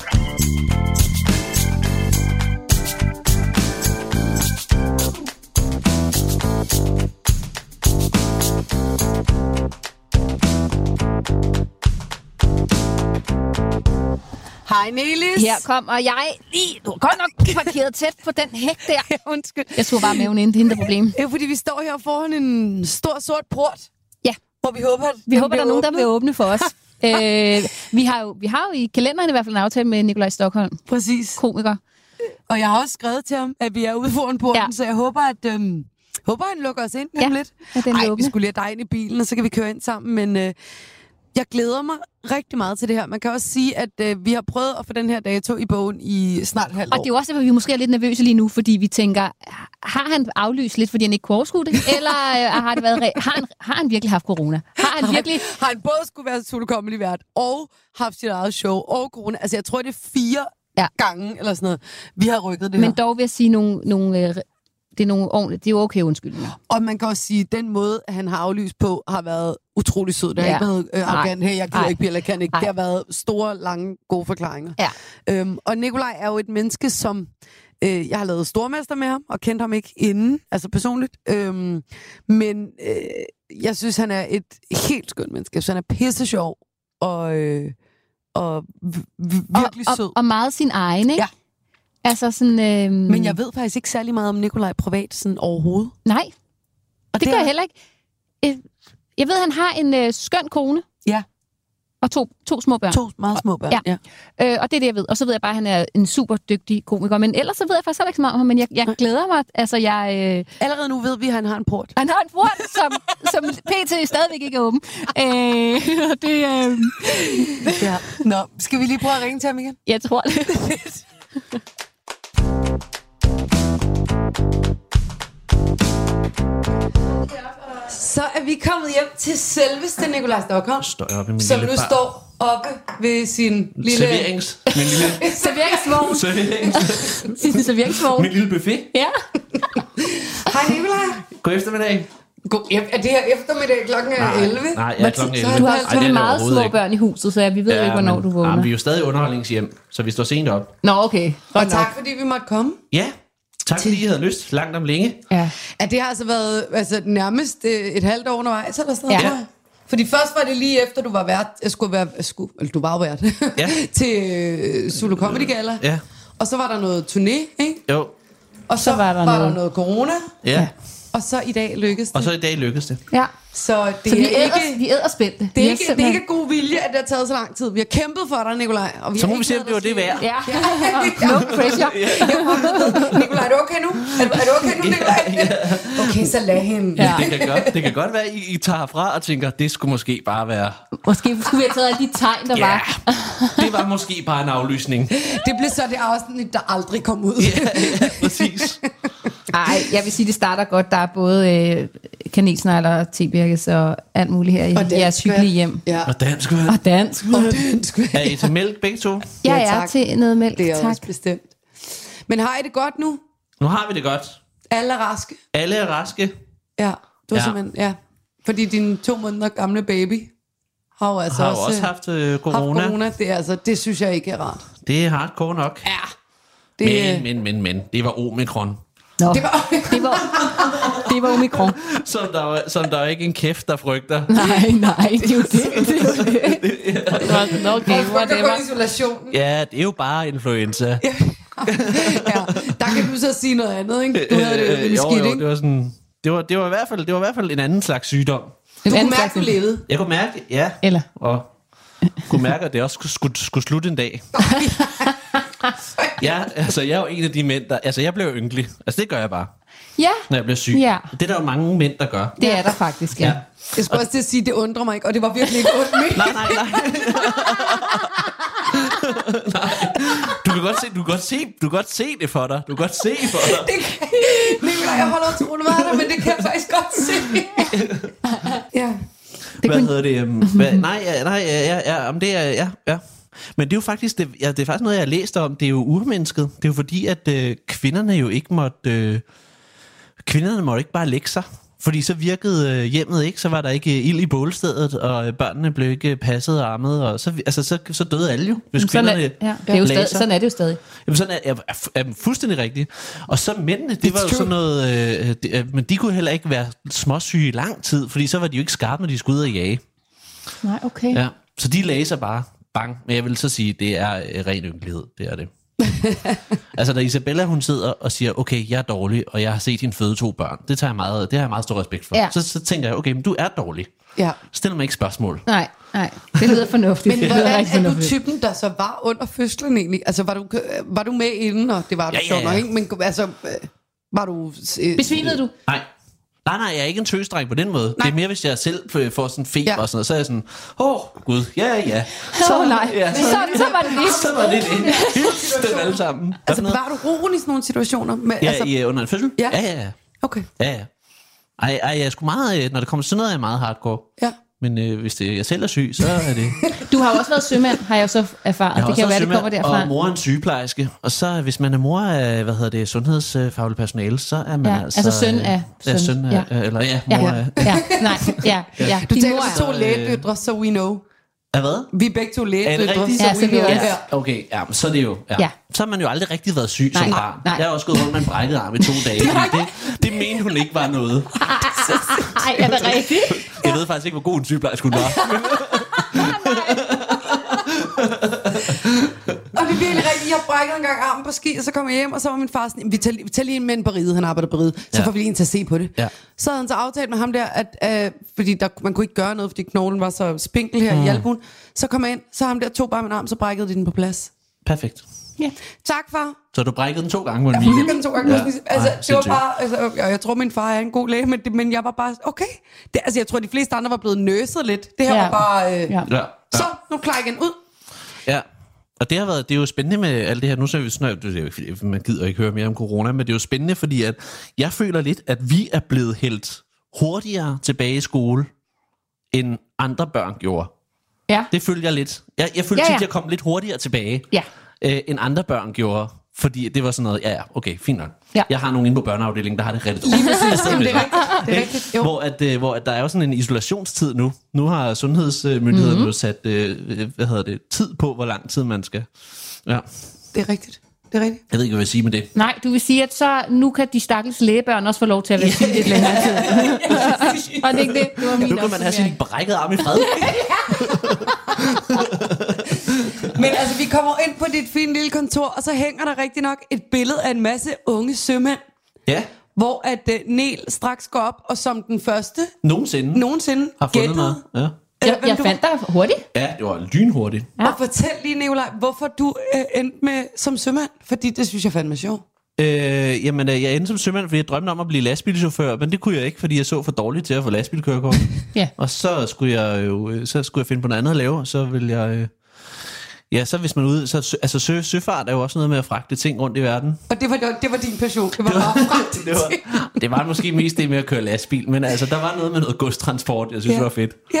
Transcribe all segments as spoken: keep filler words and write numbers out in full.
Hej Nelis. Her kommer jeg lige. Du har godt nok parkeret tæt på den hæk der. Ja, undskyld. Jeg tog bare maven ind, det er intet problem. Det er fordi, vi står her foran en stor sort port. Ja. Hvor vi håber, at Vi håber, der er nogen, der vil åbne for os. øh, vi, har jo, vi har jo i kalenderen i hvert fald en aftale med Nikolaj Stokholm. Præcis. Komiker. Og jeg har også skrevet til ham, at vi er ude foran porten, ja. Så jeg håber, at øhm, håber, han lukker os ind ja. lidt. Ja, den Ej, vi skulle lige have dig ind i bilen, og så kan vi køre ind sammen. Men øh, jeg glæder mig rigtig meget til det her. Man kan også sige, at øh, vi har prøvet at få den her dato i bogen i snart halv år. Og det er jo også, at vi måske er lidt nervøse lige nu, fordi vi tænker, har han aflyst lidt, fordi han ikke kunne overskue det? Eller øh, har, det været re- har, han, har han virkelig haft corona? Har han virkelig... Har han både skulle være Zulu Comedy vært og haft sit eget show og corona? Altså, jeg tror, det er fire ja. gange eller sådan noget. Vi har rykket det Men her. dog vil jeg sige nogle... nogle øh, det er nogle ordentlige, det er jo okay undskyldninger. Og man kan også sige, at den måde, han har aflyst på, har været utrolig sød. Det har ja. ikke været øh, arrogant. Hey, jeg gider ikke, eller kan ikke. Ej. Det har været store, lange, gode forklaringer. Ja. Øhm, og Nikolaj er jo et menneske, som... Øh, jeg har lavet stormester med ham, og kendte ham ikke inden, altså personligt. Øhm, men øh, jeg synes, han er et helt skønt menneske. Så han er pisse sjov, og, øh, og v- virkelig og, sød. Og, og meget sin egen, ikke? Ja. Altså sådan... Øh... Men jeg ved faktisk ikke særlig meget om Nikolaj privat sådan overhovedet. Nej, og det, det gør jeg heller ikke. Jeg ved, han har en øh, skøn kone. Ja. Og to, to små børn. To meget små børn, ja. ja. Øh, og det er det, jeg ved. Og så ved jeg bare, at han er en super dygtig komiker. Men ellers så ved jeg faktisk heller ikke så meget om ham. Men jeg, jeg glæder mig. Altså, jeg... Øh... Allerede nu ved vi, at han har en port. Han har en port, som, som P T stadigvæk ikke er åben. Øh, det, øh... ja. Nå, skal vi lige prøve at ringe til ham igen? Jeg tror det. Så er vi kommet hjem til selveste Nikolaj Stokholm, som nu bar. står oppe ved sin lille... Serverings... Min lille... Serveringsvogn. Serverings... Sin serveringsvogn. Min lille buffet. Ja. Hej Nikolaj. God eftermiddag. God, er det her eftermiddag klokken er elleve? Nej, ja, klokken elleve. Du har, du har meget små børn i huset, så vi ved ja, ikke, hvornår men, du vågner. Ja, vi er jo stadig underholdningshjem, så vi står sent op. Nå, okay. Og tak, fordi vi måtte komme. Ja, tak fordi I havde lyst. Langt om længe. Ja. Ja, det har altså været altså, nærmest et halvt år undervejs, eller sådan noget. Ja. Fordi først var det lige efter, du var vært, jeg skulle være, skulle, eller du var jo vært, ja. til uh, Zulu Comedy Gala. Ja. Og så var der noget turné, ikke? Jo. Og så, så var, der, var noget... der noget corona. Ja. Og så i dag lykkedes det. Og så i dag lykkedes det. Ja. Så det så vi er æder, ikke... Vi æder spændte. Det er, ikke, det er ikke god vilje, at det har taget så lang tid. Vi har kæmpet for dig, Nikolaj. Og vi så må vi se, om det var det værd. Ja. No pressure. Nikolaj, er du okay nu? Er, er du okay nu, Nikolaj? Okay, så lad hende. Ja. Det, kan godt, det kan godt være, at I, I tager herfra og tænker, det skulle måske bare være... Måske skulle vi have taget alle de tegn, der ja, var. Det var måske bare en aflysning. Det blev så det afsnit, der aldrig kom ud. Ja, ja, præcis. Ej, jeg vil sige, det starter godt. Der er både øh, kanelsnegler, tebirkes og alt muligt her i jeres hyggelige hjem. Ja. Og dansk vand. Og dansk Og dansk vand. Er I til mælk begge to? Jeg ja, er til noget mælk, det er tak. også bestemt. Men har I det godt nu? Nu har vi det godt. Alle er raske? Alle er raske. Ja, du er ja. simpelthen, ja. Fordi din to måneder gamle baby har jo altså har også, også haft øh, corona. Haft corona. Det, er, altså, det synes jeg ikke er rart. Det er hardcore nok. Ja. Det, men, men, men, men. Det var omikron. Nå, det var, det var, det var omikron. Som der, var, som der er ikke en kæft, der frygter. Nej, nej, det er jo det. Det er jo det. det er okay, hvor det var isolationen. Ja, det er jo bare influenza. Ja. Ja, der kan du så sige noget andet, ikke? Du havde det øh, skidt, ikke? Det var sådan, det var, det var i hvert fald, det var i hvert fald en anden slags sygdom. Du kunne mærke, du levede. Jeg kunne mærke, ja. Eller? Og kunne mærke, at det også skulle, skulle slutte en dag. Ja, altså jeg er jo en af de mænd, der... Altså jeg blev ynkelig. Altså det gør jeg bare. Ja. Når jeg bliver syg. Ja. Det er der jo mange mænd, der gør. Det er der faktisk, ja. ja. Jeg skulle også til at sige, at det undrer mig ikke, og det var virkelig ikke ondt med. Nej, nej, nej. Nej. Du kan godt se, du kan godt se, du kan godt se det for dig. Du kan godt se for dig. Det kan, Nikolaj, jeg holder utroligt meget af dig, men det kan jeg faktisk godt se. Ja. Det hvad kunne... hedder det? Um, hvad, nej, ja, nej, ja, ja, om det er, ja, ja. Men det er jo faktisk, det, ja, det er faktisk noget, jeg har læst om. Det er jo urmennesket. Det er jo fordi, at øh, kvinderne jo ikke måtte, øh, kvinderne måtte ikke bare lægge sig. Fordi så virkede øh, hjemmet ikke, så var der ikke øh, ild i bålstedet, og øh, børnene blev ikke passet og ammet, og så, altså, så, så døde alle jo, hvis sådan, er, kvinderne ja, det er jo stadig, laser. sådan er det jo stadig. Jamen sådan er, er, er, er fuldstændig rigtigt. Og så mændene, det It's var jo true. sådan noget, øh, de, øh, men de kunne heller ikke være småsyge i lang tid, fordi så var de jo ikke skarpe, når de skulle ud og jage. Nej, okay. Ja, så de laser bare, bang. Men jeg vil så sige, det er øh, ren ynkelighed, det er det. Altså da Isabella hun sidder og siger, okay, jeg er dårlig, og jeg har set hende føde to børn, det tager jeg meget, det har jeg meget stor respekt for. Ja. Så, så tænker jeg, okay, men du er dårlig. Ja. Stil mig ikke spørgsmål. Nej, nej, det lyder fornuftigt. Men det lyder hvordan rigtig er du fornuftigt. typen, der så var under fødslen egentlig? Altså, var du, var du med inden, og det var du Ja, ja, sjovt nok, ja. ikke? Men altså, øh, var du... Øh, Besvimede du? Nej. Nej, nej, jeg er ikke en tøsdreng på den måde. Nej. Det er mere, hvis jeg selv f- får sådan feber Ja. og sådan noget, så er jeg sådan, åh, oh, gud, ja, ja. Så oh, nej, Ja, så, så var det det. Så var det det. Hyld dem alle sammen. Hvad altså, for noget? var du roen i sådan nogle situationer? Med, Ja, altså, i, under en fødsel? Ja. Ja, ja, ja. Okay, ja, ja. Ej, ej, jeg er sgu meget, øh, når det kommer til sådan noget, er jeg meget hardcore. ja. Men øh, hvis det, jeg selv er syg, så er det... Du har jo også været sømand, har jeg jo så erfaret. Jeg Det kan jo være, det kommer derfra. Og mor er en sygeplejerske. Og så hvis man er mor af, hvad hedder det, sundhedsfaglig personale, så er man Ja, altså... altså søn af Ja, søn. søn af, Ja. eller ja, Ja, mor af... ja, nej, ja, ja. Du Din taler mor med er- to lægedøtre, så we know. Er hvad? Vi er begge to Er det lægedøtre, rigtigt? så Ja, we så vi know. også- Ja. Okay, ja, men så er det jo... Ja. Ja. Så har man jo aldrig rigtig været syg Nej, som nej, barn. nej. Jeg har også gået rundt med en brækket arm i to dage, fordi det, det mente hun ikke var noget. Ej, er det rigtigt? Jeg ved faktisk ikke, hvor god en sygeplejerske hun var. Og det er virkelig rigtigt. Jeg brækkede en gang armen på ski, og så kom jeg hjem, og så var min far sådan, vi tager, vi tager lige en mænd på ride, han arbejder på ride, så Ja. får vi lige en til at se på det. Ja. Så havde han så aftalt med ham der, at, øh, fordi der, man kunne ikke gøre noget, fordi knoglen var så spinkel her mm. i albuen. Så kom jeg ind, så ham der tog bare min arm, så brækkede de den på plads. Perfekt. Ja. Tak, far. Så du brækkede den to gange på en Jeg weekend? brækkede den to gange. Ja. Ja. Altså, Ej, det var sindssygt. bare, altså, jeg, jeg tror, min far er en god læge, men, det, men jeg var bare, okay. Det, altså, jeg tror, de fleste andre var blevet nøset lidt. Det her Ja. var bare, øh, Ja. Ja. så, nu klarer jeg igen ud. Ja, og det har været, det er jo spændende med alt det her. Nu så er vi snart, det er jo ikke, fordi man gider ikke høre mere om corona, men det er jo spændende, fordi at jeg føler lidt, at vi er blevet hældt hurtigere tilbage i skole, end andre børn gjorde. Ja. Det følger jeg lidt. Jeg, jeg følte Ja, ja, ja. ja. at jeg kom lidt hurtigere tilbage, Ja. øh, end andre børn gjorde. Fordi det var sådan noget, ja, ja, okay, fint nok. Ja. Jeg har nogen inde på børneafdelingen, der har det rigtig Lige dårligt. præcis. Jamen, det er rigtigt. Det er rigtigt. Jo. Hvor, at, øh, hvor at der er jo sådan en isolationstid nu. Nu har sundhedsmyndighederne Mhm. mm-hmm. jo sat øh, hvad hedder det, tid på, hvor lang tid man skal. Ja. Det er rigtigt. Det er rigtigt. Jeg ved ikke, hvad jeg vil sige med det. Nej, du vil sige, at så nu kan de stakkels lægebørn også få lov til at være syge lidt længere tid. Og det er ikke det. Det var min Nu kan man have sin opsummering. brækket arm i fred. Men altså, vi kommer ind på dit fine lille kontor, og så hænger der rigtig nok et billede af en masse unge sømænd, Ja, hvor at uh, Nel straks går op, og som den første nogensinde nogensinde har fundet gættede. noget. Ja. Jeg, jeg fandt dig hurtigt. ja, det var lynhurtigt. Ja. Og fortæl lige, Nicolaj, hvorfor du uh, endte med som sømand, fordi det synes jeg fandme er sjovt. Øh, jamen, øh, jeg endte som sømand, fordi jeg drømte om at blive lastbilchauffør, men det kunne jeg ikke, fordi jeg så for dårligt til at få lastbilkørekort. Ja. Og så skulle jeg jo, øh, så skulle jeg finde på noget andet at lave, og så vil jeg... Øh, ja, så hvis man er ude... Så, sø- altså sø, søfart er jo også noget med at fragte ting rundt i verden. Og det var, det var din passion. Det var bare fragtet Det var, det var måske mest det med at køre lastbil, men altså, der var noget med noget godstransport, jeg synes, Ja. det var fedt. Ja,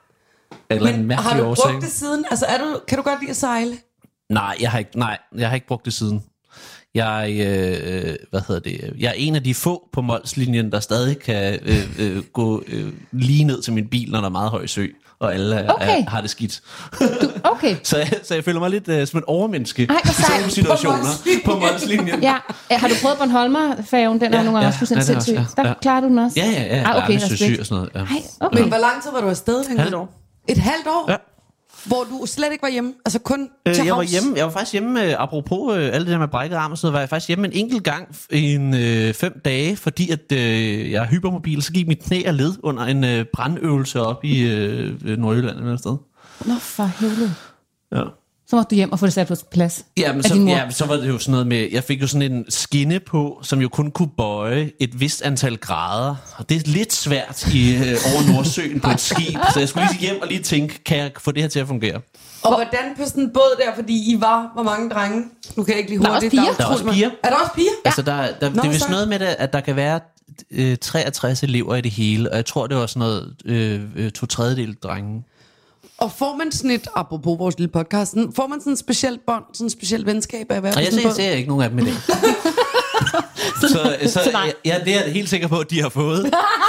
Eller en men har mærkelig du årsag. brugt det siden? Altså, er du, kan du godt lide at sejle? Nej, jeg har ikke, nej, jeg har ikke brugt det siden. Jeg, øh, hvad hedder det? Jeg er en af de få på Mols-linjen, der stadig kan øh, øh, gå øh, lige ned til min bil, når der er meget høj sø, og alle er, Okay. er, har det skidt. Du, okay. Så jeg, så jeg føler mig lidt øh, som et overmenneske Ej, hvor i sådan nogle sejt. situationer På på Mols-linjen. Ja. Øh, Har du prøvet Bornholmer-færgen? Den er Ja, nogle gange ja, også fuldstændig ja, det er sindssyg. også, ja, Der ja. klarer du den også? Ja, ja, ja. Ah, okay, der er respekt. syg og sådan noget. Ja. Ej, okay. Men hvor lang tid var du afsted? dengang? Halvt år. Et halvt år? Ja. Hvor du slet ikke var hjemme? Altså kun Øh, til jeg var havs? hjemme, jeg var faktisk hjemme, øh, apropos øh, alt det der med brækket arm og sådan noget, var jeg faktisk hjemme en enkelt gang i en øh, fem dage, fordi at øh, jeg er hypermobil, så gik mit knæ af led under en øh, brandøvelse op i øh, Nordjylland eller et sted. Nå, for helvede. Ja. Så måtte du hjem og få det sat på plads. Jamen, af så, din mor. ja, så var det jo sådan noget med, jeg fik jo sådan en skinne på, som jo kun kunne bøje et vist antal grader. Og det er lidt svært i, øh, over Nordsøen på et skib, så jeg skulle lige hjem og lige tænke, kan jeg få det her til at fungere? Og hvordan på sådan en båd der, fordi I var, hvor mange drenge? Nu kan jeg ikke lige Der er hurtigt. også piger. jo Der er også utroligt piger. mange. Er der også piger? Ja. Altså, der, der, Nå, det er vist sejt. noget med det, at der kan være øh, treogtres elever i det hele, og jeg tror, det var sådan noget øh, øh, to tredjedel drenge. Og får man sådan et, apropos vores lille podcast, sådan, får man sådan et specielt bånd, sådan et specielt venskab af at være Og jeg sådan ser, en ser ikke nogen af dem i dag. så så, så jeg, ja, det er jeg helt sikker på, at de har fået.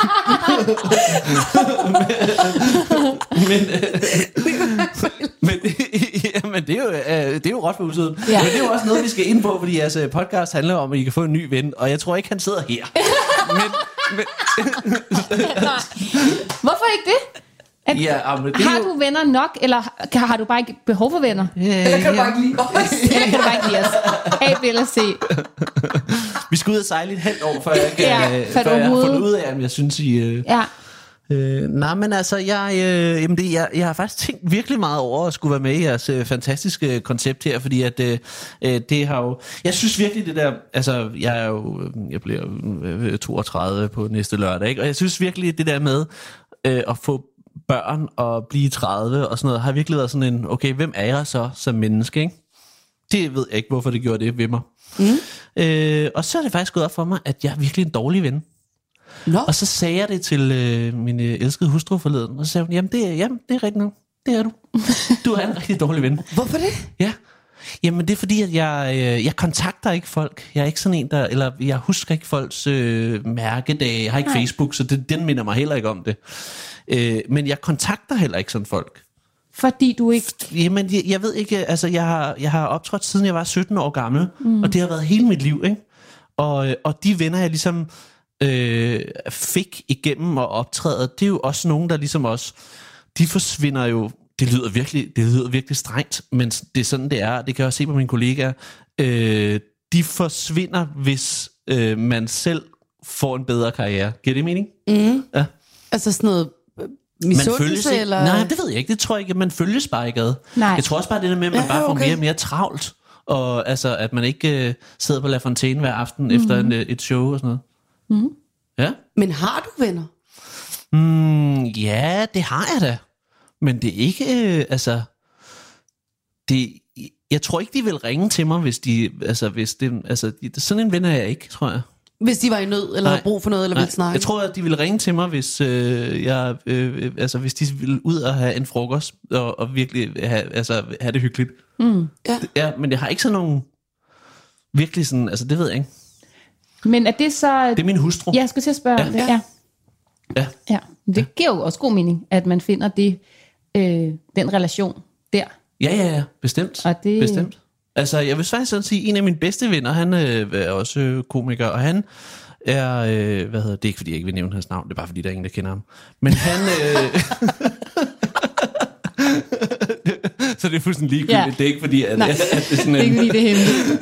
men, men, ja, men det er jo, det er jo råt for udsiden. Ja. Men det er jo også noget, vi skal ind på, fordi jeres podcast handler om, at I kan få en ny ven, og jeg tror ikke, han sidder her. men, men Hvorfor ikke det? At, ja, men det har jo... du venner nok, eller har du bare ikke behov for venner? Ja, eller kan du bare ikke lide os? Eller kan du bare ikke lide os? A, B eller C? Vi skal ud og sejle et halvt år, før jeg, kan, ja, før før jeg har fundet ud af, om jeg synes, I... Øh... Ja. Øh, nej, men altså, jeg, øh, jamen det, jeg, jeg har faktisk tænkt virkelig meget over at skulle være med i jeres øh, fantastiske koncept her, fordi at øh, det har jo... Jeg synes virkelig det der... Altså, jeg er jo... Jeg bliver øh, toogtredive på næste lørdag, ikke? Og jeg synes virkelig det der med øh, at få børn og blive tredive og sådan noget, har virkelig været sådan en... Okay, hvem er jeg så som menneske, ikke? Det ved jeg ikke, hvorfor det gjorde det ved mig. Mm. Øh, og så er det faktisk gået op for mig, at jeg er virkelig en dårlig ven. No. Og så sagde jeg det til øh, min øh, elskede hustru forleden, og så sagde hun, jamen det, jamen, det er rigtigt nok, det er du. Du er en rigtig dårlig ven. Hvorfor det? Ja, jamen det er fordi, at jeg, øh, jeg kontakter ikke folk. Jeg er ikke sådan en, der, eller jeg husker ikke folks øh, mærkedage. Jeg har ikke Nej. Facebook, så det, den minder mig heller ikke om det. Øh, men jeg kontakter heller ikke sådan folk. Fordi du ikke... Jamen jeg, jeg ved ikke, altså jeg har, jeg har optrådt siden jeg var sytten år gammel, mm. og det har været hele mit liv, ikke? Og, og de venner, jeg ligesom... Øh, fik igennem og optræde, det er jo også nogen, der ligesom også, de forsvinder jo, det lyder virkelig, det lyder virkelig strengt, men det er sådan, det er, det kan jeg også se på mine kollegaer, øh, de forsvinder, hvis øh, man selv får en bedre karriere. Giver det mening? Mm. Ja. Altså sådan noget misundelse, eller? Nej, det ved jeg ikke, det tror jeg ikke, man følges bare ikke ad. Nej. Jeg tror også bare, det der med, at man ja, bare får okay. mere og mere travlt, og altså, at man ikke øh, sidder på La Fontaine hver aften mm. efter en, et show og sådan noget. Mm. Ja. Men har du venner? Mm, ja, det har jeg da. Men det er ikke, øh, altså... Det, jeg tror ikke, de vil ringe til mig, hvis de... Altså, hvis det, altså de, sådan en ven er jeg ikke, tror jeg. Hvis de var i nød, eller havde brug for noget, eller Nej. ville snakke? Jeg tror, at de vil ringe til mig, hvis, øh, jeg, øh, altså, hvis de vil ud og have en frokost, og, og virkelig have, altså, have det hyggeligt. Mm. Ja. Ja, men jeg har ikke sådan nogen... Virkelig sådan... Altså, det ved jeg ikke. Men er det så... Det er min hustru. Ja, jeg skulle til at spørge. Ja. Det. Ja. Ja. Ja. Det ja. giver jo også god mening, at man finder det, øh, den relation der. Ja, ja, ja. Bestemt. Og det... Bestemt. Altså, jeg vil faktisk sådan sige, en af mine bedste venner, han øh, er også øh, komiker, og han er... Øh, hvad hedder det? Det er ikke, fordi jeg ikke vil nævne hans navn. Det er bare, fordi der er ingen, der kender ham. Men han... Øh, så det er fuldstændig ligegyldigt. Ja. Det er ikke fordi, at, at, at det er sådan en... Det er ikke fordi, det er hemmeligt.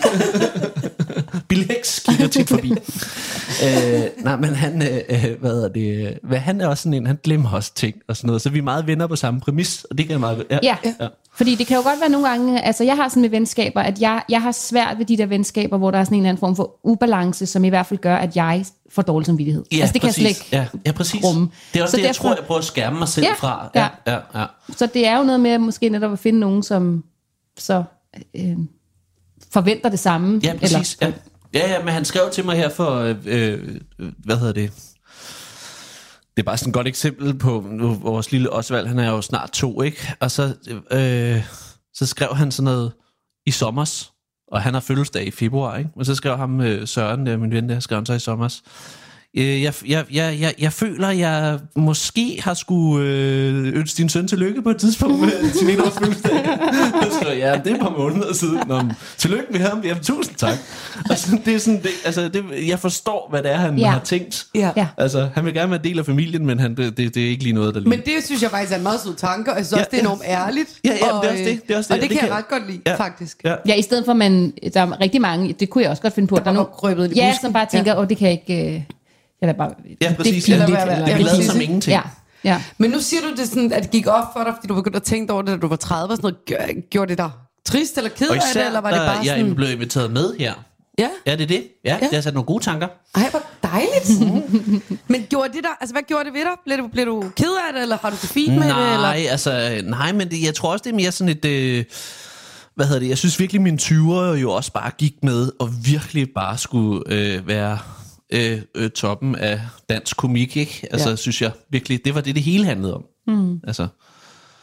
Bill Hicks kigger tit forbi. øh, nej, men han, øh, hvad er det? Hvad, han er også sådan en, han glemmer også ting og sådan noget, så vi er meget venner på samme præmis, og det kan jeg meget... Ja, ja. ja. Fordi det kan jo godt være nogle gange, altså jeg har sådan med venskaber, at jeg, jeg har svært ved de der venskaber, hvor der er sådan en eller anden form for ubalance, som i hvert fald gør, at jeg får dårlig samvittighed. Ja, altså det præcis. kan jeg slet ikke ja, ja, præcis. rumme. Det er også så det, jeg derfor, tror, jeg prøver at skærme mig selv ja, fra. Ja. Ja, ja, ja. Så det er jo noget med måske netop at finde nogen, som så øh, forventer det samme. Ja, præcis. Eller, ja. Ja, ja, men han skrev til mig her for, øh, øh, hvad hedder det? Det er bare sådan et godt eksempel på nu, vores lille Osvald, han er jo snart to, ikke? Og så, øh, så skrev han sådan noget i sommers, og han har fødselsdag i februar, ikke? Og så skrev ham øh, Søren, der, min ven, der skrev han så i sommers. Øh, jeg, jeg, jeg, jeg, jeg føler, jeg måske har skulle øh, ønske din søn tillykke på et tidspunkt med sin en års fødselsdag. Så skrev jeg, ja, det er et par måneder siden. Nå, tillykke med ham, jamen tusind tak. Og så, det er sådan, det, altså, det, jeg forstår, hvad det er, han ja. har tænkt. Ja. Altså, han vil gerne være en del af familien, men han, det, det, det er ikke lige noget, der lige... Men det synes jeg faktisk er en meget sød tanke, og jeg synes ja, også, det er enormt ærligt. Ja, ja, og, det er også det. det, er også og det, det kan det jeg ret godt lide, ja, faktisk. Ja. ja, i stedet for, man, der er rigtig mange, det kunne jeg også godt finde på, der, der er nogle krøbet i ja, busken. som bare tænker, åh, ja. oh, det kan jeg ikke... Øh, Eller bare, ja, præcis. Det er pinligt, eller, eller, jeg vil lade som ingenting. Ja, ja. Men nu siger du det sådan, at det gik op for dig, fordi du begyndte at tænke over det, da du var tredive og sådan noget. Gjorde det dig trist eller ked af det, eller var det bare sådan... jeg blev inviteret med her. Ja. Ja, det er det. Ja, ja. Det har sat nogle gode tanker. Ej, hvor dejligt. Men gjorde det der, altså hvad gjorde det ved dig? Blev du, blev du ked af det, eller har du det fint med nej, det? Eller? Altså, nej, men det, jeg tror også, det er mere sådan et... Øh, hvad hedder det? Jeg synes virkelig, mine tyvere jo også bare gik med, og virkelig bare skulle øh, være... Øh, øh, toppen af dansk komik, ikke? Altså, ja. synes jeg virkelig, det var det, det hele handlede om. Mm. Altså,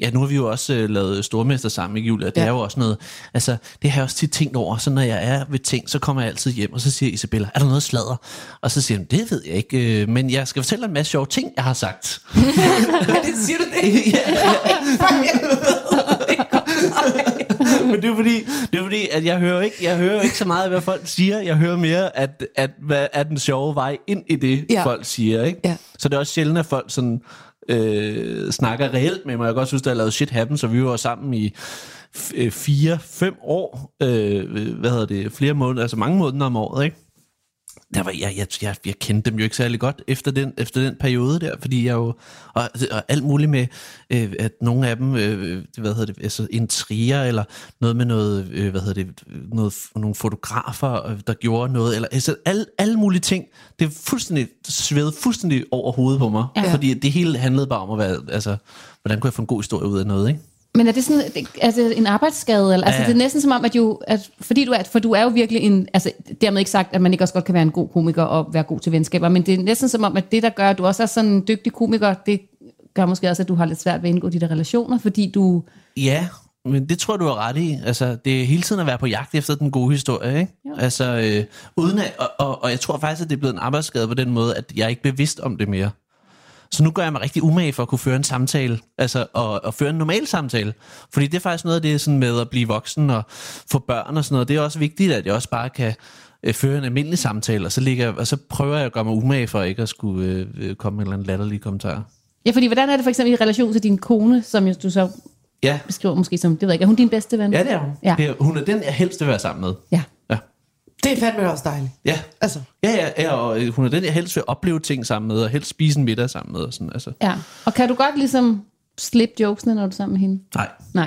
ja, nu har vi jo også øh, lavet Stormester sammen, ikke, Julia? Det ja. er jo også noget, altså, det har jeg også tit tænkt over, så når jeg er ved ting, så kommer jeg altid hjem, og så siger Isabella, er der noget sladder? Og så siger hun, det ved jeg ikke, øh, men jeg skal fortælle en masse sjove ting, jeg har sagt. Det siger du det? ja, ja. Men det er fordi, det er fordi, at jeg hører ikke, jeg hører ikke så meget, hvad folk siger. Jeg hører mere, at, at hvad er den sjove vej ind i det, ja. folk siger, ikke? Ja. Så det er også sjældent, at folk sådan øh, snakker reelt med mig. Jeg kan godt synes, at jeg har lavet Shit Happen, så vi var sammen i f- fire, fem år, øh, hvad hedder det, flere måneder, altså mange måneder om året, ikke? Der var, jeg, jeg, jeg, jeg kendte dem jo ikke særlig godt efter den, efter den periode der, fordi jeg jo, og, og alt muligt med, øh, at nogle af dem, øh, hvad hedder det, altså intriger, eller noget med noget, øh, hvad hedder det, noget, nogle fotografer, der gjorde noget, eller altså alle, alle mulige ting, det er fuldstændig, svævede fuldstændig over hovedet på mig, ja. fordi det hele handlede bare om at være, altså, hvordan kunne jeg få en god historie ud af noget, ikke? Men er det sådan altså en arbejdsskade? Eller? Altså, ja. Det er næsten som om, at, jo, at fordi du er, for du er jo virkelig en, altså dermed ikke sagt, at man ikke også godt kan være en god komiker og være god til venskaber, men det er næsten som om, at det, der gør, at du også er sådan en dygtig komiker, det gør måske også, at du har lidt svært ved at indgå de der relationer, fordi du... Ja, men det tror du er ret i. Altså, det er hele tiden at være på jagt efter den gode historie, ikke? Jo. Altså, øh, uden at, og, og, og jeg tror faktisk, at det er blevet en arbejdsskade på den måde, at jeg er ikke bevidst om det mere. Så nu gør jeg mig rigtig umage for at kunne føre en samtale, altså og, og føre en normal samtale. Fordi det er faktisk noget af det sådan med at blive voksen og få børn og sådan noget. Det er også vigtigt, at jeg også bare kan øh, føre en almindelig samtale, og så, ligger, og så prøver jeg at gøre mig umage for ikke at skulle øh, komme med en eller anden latterlig kommentar. Ja, fordi hvordan er det for eksempel i relation til din kone, som du så ja. beskriver måske som, det ved jeg ikke, er hun din bedste ven? Ja, det er hun. Ja. Det er, hun er den, jeg helst vil være sammen med. Ja. Ja. Det er fandme også dejligt. Ja. Altså. Ja, ja, ja, og hun er den, jeg helst vil opleve ting sammen med, og helst spise en middag sammen med. Og sådan, altså. Ja, og kan du godt ligesom slippe jokesene, når du er sammen med hende? Nej. Nej.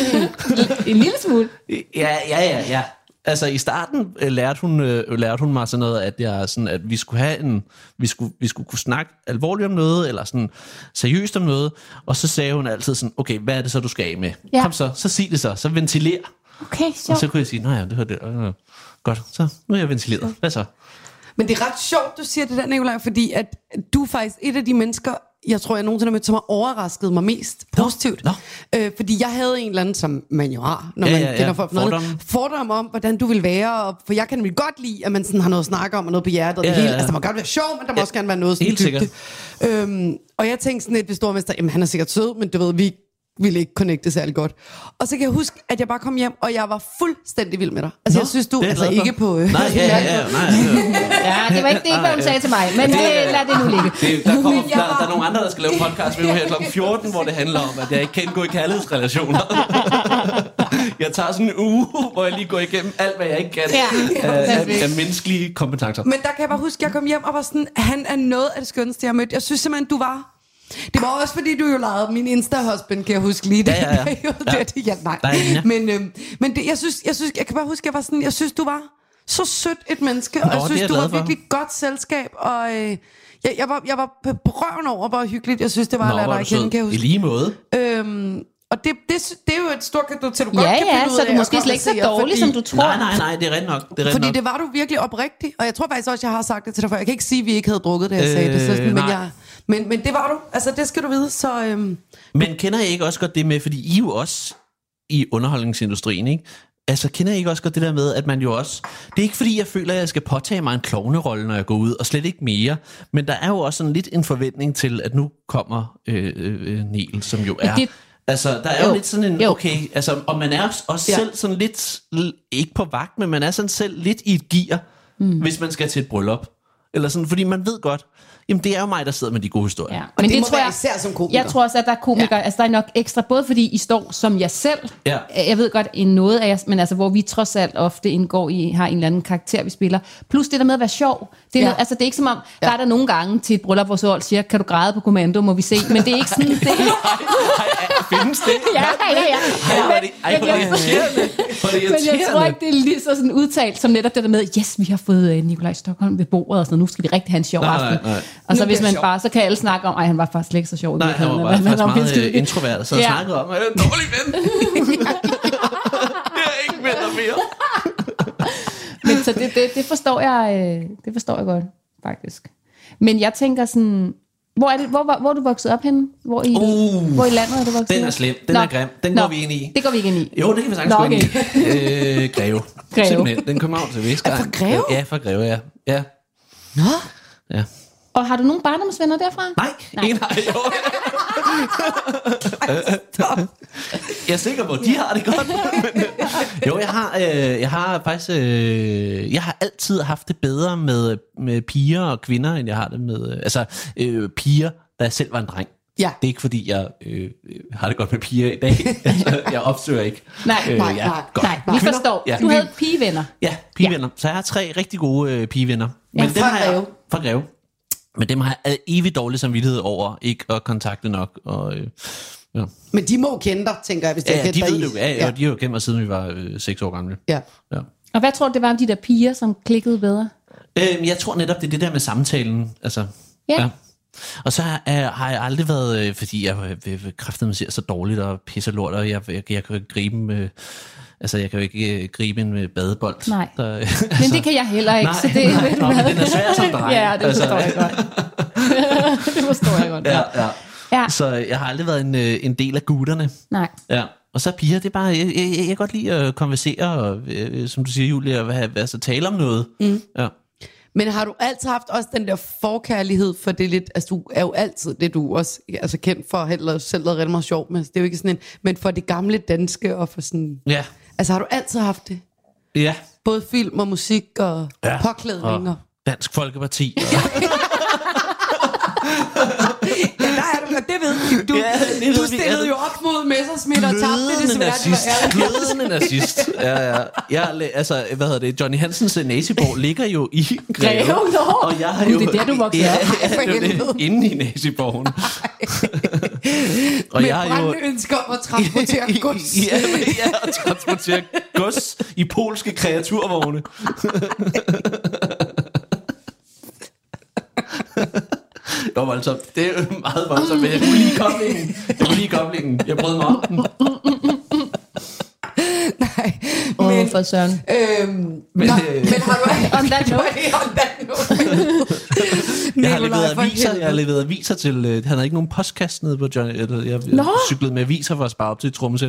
En lille smule? Ja, ja, ja, ja. Altså i starten øh, lærte, hun, øh, lærte hun mig sådan noget, at, jeg, sådan, at vi skulle have en, vi skulle, vi skulle kunne snakke alvorligt om noget, eller sådan seriøst om noget, og så sagde hun altid sådan, okay, hvad er det så, du skal af med? Ja. Kom så, så sig det så, så ventiler. Okay, sjovt. Og så kunne jeg sige, nej, ja, det hørte det. Øh, godt, så nu er jeg ventileret. Hvad så? Men det er ret sjovt, du siger det der, Nikolaj, fordi at du er faktisk et af de mennesker, jeg tror, jeg nogensinde har mødt, som har overrasket mig mest positivt. Nå, nå. Øh, fordi jeg havde en eller anden, som man jo har, når ja, man ja, ja. kender folk noget, Fordom. fordom om, hvordan du vil være, og, for jeg kan nemlig godt lide, at man sådan har noget at snakke om, og noget på hjertet, og ja, det hele. ja, ja. Altså, der må godt være sjov, men der må ja, også gerne være noget sådan dybde. Øhm, og jeg tænkte sådan lidt ved stormester, jamen han er sikkert sød, men du ved, vi ville ikke connecte særlig godt. Og så kan jeg huske, at jeg bare kom hjem, og jeg var fuldstændig vild med dig. Altså, Nå, jeg synes, du... det er Altså, glad for. ikke på... Øh, Nej, ja, ja, ja, nej, Ja, det var ikke det, ikke, hvad hun sagde til mig, men det, lad det nu ligge. Det, der, kommer, der, der er nogle andre, der skal lave podcast med nu her klokken fjorten, hvor det handler om, at jeg ikke kan indgå i kærlighedsrelationer. Jeg tager sådan en uge, hvor jeg lige går igennem alt, hvad jeg ikke kan ja, af, af, af menneskelige kompetencer. Men der kan jeg bare huske, at jeg kom hjem og var sådan, han er noget af det skønneste, jeg har mødt. Jeg synes simpelthen, du var... Det var også fordi, du jo lavede min Insta-husband, kan jeg huske lige det. Ja, ja, ja. ja. Det, det, ja nej. nej ja. Men, øhm, men det, jeg, synes, jeg, synes, jeg kan bare huske, at jeg var sådan, jeg synes, du var så sødt et menneske, og Nå, jeg synes, jeg du var for. virkelig godt selskab, og øh, jeg, jeg, var, jeg var på brøven over, hvor hyggeligt jeg synes, det var Nå, at lade dig at kende, kan jeg huske. I lige måde. Øhm, og det, det, det er jo et stort kado til, du ja, godt kan ja, finde ud så af du at måske slet ikke så dårlig, fordi, som du tror. Nej, nej, nej, det er rent nok. Det er rent fordi nok. det var du virkelig oprigtig, og jeg tror faktisk også, jeg har sagt det til dig før. Jeg kan ikke sige, at vi ikke havde drukket det, jeg sagde det. Så sådan, men, jeg, men, men det var du. Altså, det skal du vide. Så, øhm. Men kender I ikke også godt det med, fordi I er jo også i underholdningsindustrien, ikke? Altså, kender I ikke også godt det der med, at man jo også... Det er ikke fordi, jeg føler, at jeg skal påtage mig en klovnerolle, når jeg går ud, og slet ikke mere. Men der er jo også sådan lidt en forventning til, at nu kommer øh, øh, Niel, som jo er... Det, altså, der er jo, jo lidt sådan en... Jo. Okay, altså, og man er også ja. selv sådan lidt... Ikke på vagt, men man er sådan selv lidt i et gear, mm. hvis man skal til et bryllup. Eller sådan, fordi man ved godt... Jamen, det er jo mig, der sidder med de gode historier. Ja. Og men det, det må tror jeg især som komiker. Jeg tror også, at der er komikere, ja. altså der er nok ekstra, både fordi I står som jeg selv, ja. jeg ved godt, i noget af jer, men altså, hvor vi trods alt ofte indgår i, har en eller anden karakter, vi spiller, plus det der med at være sjov. Det er, ja. noget, altså, det er ikke som om, ja. der er der nogle gange til et bryllup, hvor så siger, kan du græde på kommando, må vi se, men det er ikke sådan, det er... Findes det? Ja, ja, ja. Ej, hvor er det irriterende. Men jeg tror ikke, det er lige så sådan udtalt, som netop det der med, yes, vi har fået Nikolaj Stokholm ved bordet, og sådan, nu skal vi rigtig have en sjov nej, aften. Nej, nej. Og så hvis man bare, så kan alle snakke om, ej, han var faktisk ikke så sjov. Nej, han var bare faktisk meget øh, introvert, så han ja. snakkede om, at jeg er en dårlig ven. Jeg er ikke venner mere. Men så det, det, det forstår jeg, det forstår jeg godt, faktisk. Men jeg tænker sådan, Hvor er, det, hvor, hvor, hvor er du vokset op henne? Hvor i, Uh, hvor i landet er du vokset Den er op? slem, den Nå. er grim. Den Nå. går vi ind i. Det går vi ikke ind i. Jo, det kan vi sagtens Nå, gå ind okay. i. Øh, Greve. Greve. Simpelthen, den kommer over til Vestgang. Er fra Greve? Ja, fra Greve, ja. ja. Nå? Ja. Og har du nogle barndomsvenner derfra? Nej, Nej. ikke nej. Jo. Jeg er sikker på, at de har det godt. Men, jo, jeg har, øh, jeg har faktisk, øh, jeg har altid haft det bedre med, med piger og kvinder, end jeg har det med, øh, altså øh, piger, da jeg selv var en dreng. Ja. Det er ikke fordi, jeg øh, har det godt med piger i dag. Altså, jeg opsøger ikke. Nej, øh, nej, ja, nej. godt. Nej, vi Kvinder? forstår. Ja. Du havde pigevenner. Ja, pigevenner. Så jeg har tre rigtig gode øh, pigevenner. Men Ja, dem fra har jeg, Greve. fra Greve. Men dem har jeg evigt dårlig samvittighed over ikke at kontakte nok. Og, øh, ja. Men de må kende dig, tænker jeg, hvis de Ja, har ja, kendt de dig ved i. det jo. Ja, ja, og de har jo kendt mig, siden vi var øh, seks år gamle. Ja. Ja. Og hvad tror du, det var om de der piger, som klikkede bedre? Øhm, jeg tror netop, det er det der med samtalen. Altså, Ja. ja. Og så har, øh, har jeg aldrig været, øh, fordi jeg øh, kræftede mig ser så dårligt og pisser lort, og jeg, jeg, jeg kan jo ikke gribe med, altså jeg kan jo ikke øh, gribe en med badebold. Nej. Der, øh, Men det kan jeg heller ikke, nej, så det nej, ved du nå, men hvad. den er svær som dreng. Ja, det forstår jeg godt. Det forstår jeg godt. Ja, ja. Ja. Så jeg har aldrig været en, øh, en del af gutterne. Nej. Ja. Og så piger, det er bare, jeg, jeg, jeg kan godt lide at konversere, og øh, som du siger, Julie, at have, altså, tale om noget. Mm. Ja. Men har du altid haft også den der forkærlighed for det lidt, altså du er jo altid det, du også altså kendt for, heller selv lavet rigtig meget sjov med, det er jo ikke sådan en, men for det gamle danske og for sådan, Ja. altså har du altid haft det? Ja. Både film og musik og Ja. påklædning og... Dansk Folkeparti. Og... Ja, der er du, og det ved du. Du, Ja, det ved du vi. stillede jo op mod Messerschmidt og tabte det Glødende desværre. nazist. Det var ærgerligt. Glødende nazist. Ja, ja. Jeg, læ- altså, hvad hedder det? Johnny Hansens nazibog ligger jo i Greve. Greve, nå. Og jeg har Gud, jo... det er der, du voksede ja, op. ja, For det er jo helvede. det. Inde i nazibogen. Og Med jeg har jo... brændende ønsker om at transportere gods. Ja, men, ja, og transportere gods i polske kreaturvogne. Det var voldsomt. Det er jo meget voldsomt, men jeg kunne lige koblingen. Jeg kunne lige koblingen. Jeg brød mig om den. Nej, Åh, men... for søren. Øhm, Men, men, øh, men har du... On that note. On that note. Jeg har Nikolaj, leveret for aviser, jeg har helvede. leveret aviser til... Øh, han havde ikke nogen postkasse nede på Johnny. Eller, jeg, jeg Nå. cyklede med aviser for at spare op til et trommesæt.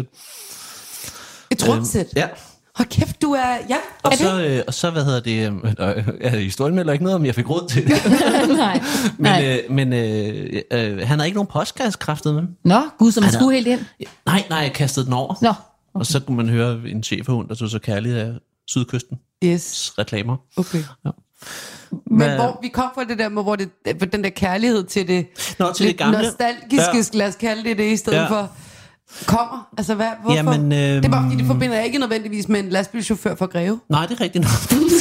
Et trumsæt. Øhm, ja. Hold kæft, du er... Ja, Og er så, øh, og så, hvad hedder det... Øh, ja, historien melder ikke noget om, jeg fik råd til det. Nej. Men, Nej. øh, men øh, øh, han har ikke nogen postkasse kræftet med. Nå, gud, så man Han er- skulle helt ind. Nej, nej, jeg kastede den over. Nå. Og så kunne man høre en chefhund, der tog så kærlighed af Sydkysten yes. reklamer. Okay. Ja. Men Hvad- hvor vi kom fra det der med, hvor det, den der kærlighed til det, Nå, til lidt det gamle. nostalgiske, ja. Lad os kalde det det, i stedet Ja. ja. for kommer. Altså, hvad, hvorfor? Jamen, øh, det er bare fordi, det forbinder jeg ikke nødvendigvis med en lastbilchauffør fra Greve. Nej, det er rigtigt nok.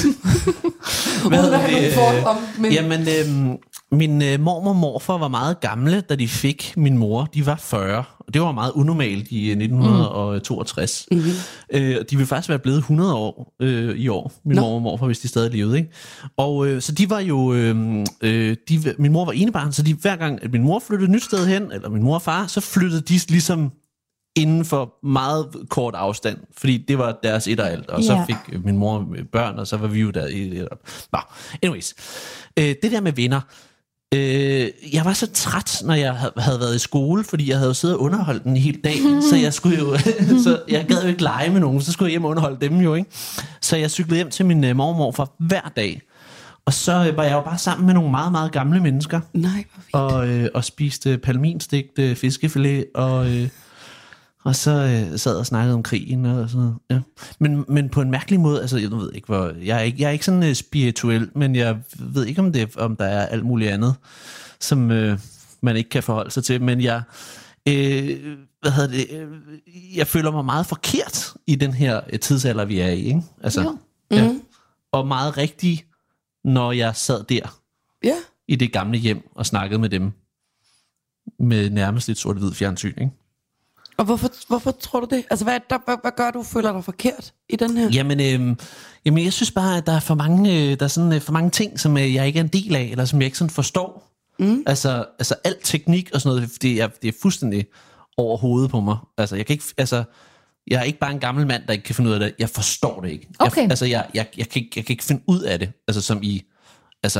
Uden at have nogen fordomme, men- Jamen, øh, min øh, mormor og morfar var meget gamle, da de fik min mor. De var fyrre, og det var meget unormalt i nitten toogtres. Mm. Øh, de ville faktisk være blevet hundrede år øh, i år, min Nå. mor og morfar, hvis de stadig levede. Ikke? Og øh, så de var jo... Øh, øh, de, min mor var enebarn, så de, hver gang at min mor flyttede et nyt sted hen, eller min mor og far, så flyttede de ligesom inden for meget kort afstand, fordi det var deres et og alt, og så Ja. fik min mor børn, og så var vi jo der i et. Nå, anyways. Øh, det der med venner, øh, jeg var så træt, når jeg havde været i skole, fordi jeg havde jo siddet og underholdt den en hel dag, så jeg skulle jo, så jeg gad jo ikke lege med nogen, så skulle jeg hjem og underholde dem jo, ikke? Så jeg cyklede hjem til min øh, mor og morfar hver dag, og så øh, var jeg jo bare sammen med nogle meget, meget gamle mennesker, Nej, hvor fint. og, øh, og spiste palminstegt øh, fiskefilet, og... Øh, Og så øh, sad og snakkede om krigen og sådan noget. Ja. Men, men på en mærkelig måde, altså jeg ved ikke, hvor, jeg er ikke, jeg er ikke sådan uh, spirituel, men jeg ved ikke, om, det, om der er alt muligt andet, som øh, man ikke kan forholde sig til. Men jeg, øh, hvad hedder det, øh, jeg føler mig meget forkert i den her øh, tidsalder, vi er i. Ikke? Altså, Jo. ja. Og meget rigtig, når jeg sad der Ja. i det gamle hjem og snakkede med dem med nærmest et sort-hvid fjernsyn, ikke? Og hvorfor, hvorfor tror du det? Altså, hvad, der, hvad, hvad gør du, føler dig forkert i den her? Jamen, øh, jamen, jeg synes bare, at der er for mange, øh, der er sådan, øh, for mange ting, som øh, jeg ikke er en del af, eller som jeg ikke sådan forstår. Mm. Altså, altså alt teknik og sådan noget, det er, det er fuldstændig over hovedet på mig. Altså, jeg kan ikke, altså, jeg er ikke bare en gammel mand, der ikke kan finde ud af det. Jeg forstår det ikke. Okay. Jeg, altså, jeg, jeg, jeg, kan ikke, jeg kan ikke finde ud af det. Altså, som i, altså,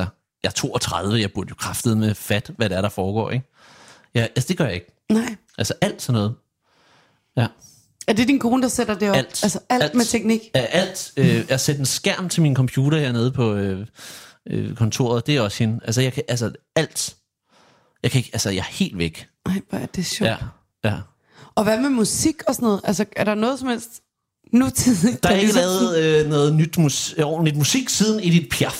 jeg er toogtredive, jeg burde jo kraftedeme med fat, hvad det er, der foregår, ikke? Ja, altså det gør jeg ikke. Nej. Altså alt sådan noget. Ja. Er det din kone, der sætter det op? Alt. Altså alt, alt med teknik? Alt. Øh, at sætte en skærm til min computer hernede på øh, øh, kontoret, det er også hende. Altså, jeg kan, altså alt. Jeg kan ikke, altså, jeg er helt væk. Nej, hvor er det sjovt. Ja, ja. Og hvad med musik og sådan noget? Altså, er der noget som helst nutidigt? Der er ikke lavet øh, noget nyt mus- ordentligt musik siden Edith Piaf.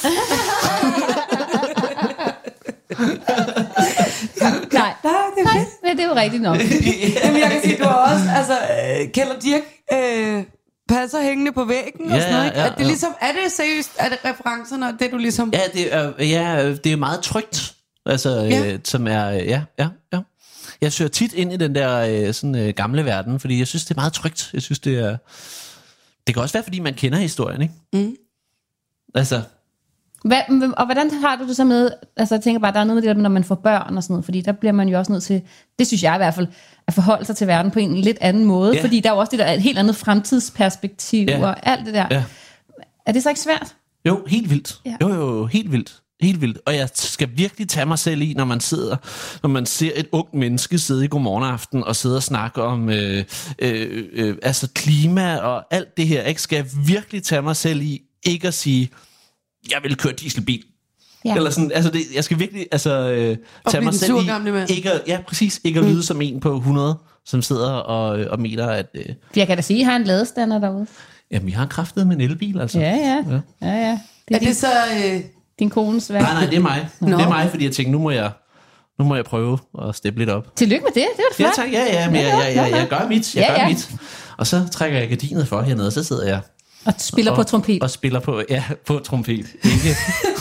Nej, Nej, det er Nej, fedt. men det er jo rigtigt nok. Jamen, jeg kan sige, du har også, altså, øh, Kjeld og Dirch øh, passer hængende på væggen og Ja, sådan noget, ikke? ja, Er det ja. ligesom, er det seriøst, er det referencerne, og det du ligesom... Ja, det er, ja, det er meget trygt. Altså, Ja. øh, som er, ja, ja, ja. Jeg søger tit ind i den der øh, sådan, øh, gamle verden, fordi jeg synes, det er meget trygt. Jeg synes, det er... Det kan også være, fordi man kender historien, ikke? Mm. Altså... Hvad, og hvordan har du det så med, altså jeg tænker bare, der er noget med det der, med, når man får børn og sådan noget, fordi der bliver man jo også nødt til, det synes jeg i hvert fald, at forholde sig til verden på en lidt anden måde, Ja. fordi der er jo også det der et helt andet fremtidsperspektiv Ja. og alt det der. Ja. Er det så ikke svært? Jo, helt vildt. Ja. Jo, jo, helt vildt. Helt vildt. Og jeg skal virkelig tage mig selv i, når man sidder, når man ser et ungt menneske sidde i godmorgenaften og sidde og snakke om øh, øh, øh, altså klima og alt det her, ikke? Skal jeg virkelig tage mig selv i, ikke at sige, jeg vil køre dieselbil. Ja. Eller sådan, altså det, jeg skal virkelig altså, øh, tage blive mig den selv sure gamle i, mand. ikke at, ja præcis, ikke at lyde som en på hundrede, som sidder og, og mener, at øh, Jeg kan da sige, at I har en ladestander derude. jamen, vi har kraftet med en elbil, altså. Ja, ja. Ja. ja, ja. Det er, Er din, det så... Øh, din kones værk. Nej, nej, det er mig. Nå. Det er mig, fordi jeg tænkte, nu må jeg, nu må jeg prøve at steppe lidt op. Tillykke med det, det var da Ja, flot. tak. Ja, ja, men jeg, jeg, jeg, jeg gør mit. Jeg Ja, gør ja. mit. Og så trækker jeg gardinet for hernede, og så sidder jeg Og spiller og, på trompet. og spiller på, ja, på trompet. Ikke?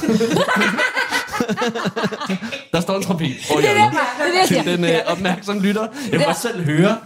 Der står en trompet over Det er hjørnet. det, det er det, Til jeg den siger. øh, opmærksomme lytter. Jeg må også selv høre.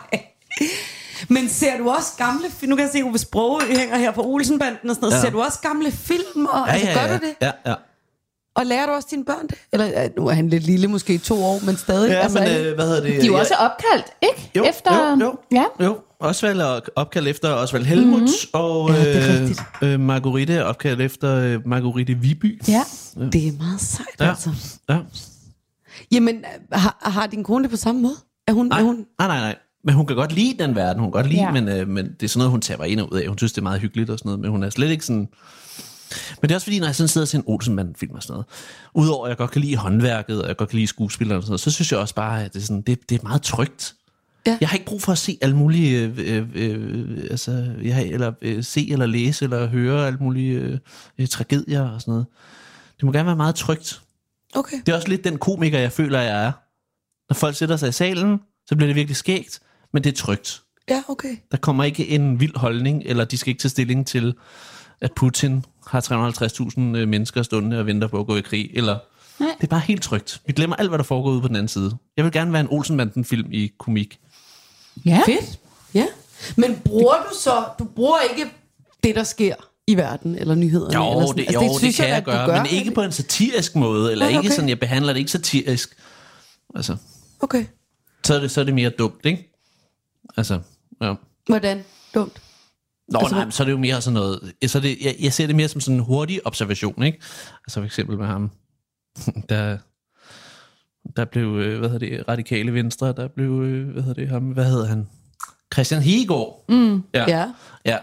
men ser du også gamle film? Nu kan jeg se, at Ove Sprogøe hænger her på Olsenbanden og sådan noget. Ja. Ser du også gamle film? Og, Ja, altså, ja, gør ja. du det? Ja, ja. Og lærer du også dine børn det? Eller øh, nu er han lidt lille, måske to år, men stadig. Ja, altså, men er det- øh, hvad hedder det? De er jo Jeg- også opkaldt, ikke? Jo, Efter, jo, jo, Ja. jo. Osvald er opkaldt efter Osvald Helmuth, mm-hmm. og Ja, det er øh, rigtigt. øh, Marguerite er opkaldt efter øh, Marguerite Viby. Ja. Det er meget sejt, Ja. altså. Ja. Jamen, øh, har, har din kone det på samme måde? Er hun... Nej, Er hun nej, nej, nej. Men hun kan godt lide den verden, hun kan godt lide, Ja. men, øh, men det er sådan noget, hun tager ind og ud af. Hun synes, det er meget hyggeligt og sådan noget, men hun er slet ikke sådan... Men det er også fordi, når jeg sådan sidder og ser en Olsenbanden-film og sådan noget, udover at jeg godt kan lide håndværket, og jeg godt kan lide skuespillere og sådan noget, så synes jeg også bare, at det er, sådan, det, det er meget trygt. Ja. Jeg har ikke brug for at se alle mulige, øh, øh, øh, altså, jeg har, eller øh, se eller læse eller høre alle mulige øh, øh, tragedier og sådan noget. Det må gerne være meget trygt. Okay. Det er også lidt den komiker, jeg føler, jeg er. Når folk sætter sig i salen, så bliver det virkelig skægt, men det er trygt. Ja, okay. Der kommer ikke en vild holdning, eller de skal ikke tage stilling til, at Putin har tre hundrede og halvtreds tusind mennesker stående og venter på at gå i krig, eller... Nej. Det er bare helt trygt. Vi glemmer alt, hvad der foregår ude på den anden side. Jeg vil gerne være en Olsenbanden-film i komik. Ja. Fedt. Ja. Men bruger du så... Du bruger ikke det, der sker i verden, eller nyhederne? Jo, eller sådan. det, Altså, jo, det, synes kan jeg, at du gøre, gør, men ikke på en satirisk måde, eller Nej, okay. ikke sådan, jeg behandler det ikke satirisk. Altså, Okay. så er det, så er det mere dumt, ikke? Altså, ja. Hvordan? Dumt. Nå, Altså, altså, nej, men så er det jo mere sådan noget... Så er det, jeg, jeg ser det mere som sådan en hurtig observation, ikke? Altså for eksempel med ham, der, der blev, øh, hvad hedder det, radikale venstre, der blev, øh, hvad hedder det, ham, hvad hedder han? Christian Hegaard. Mm. Ja. Ja. Ja.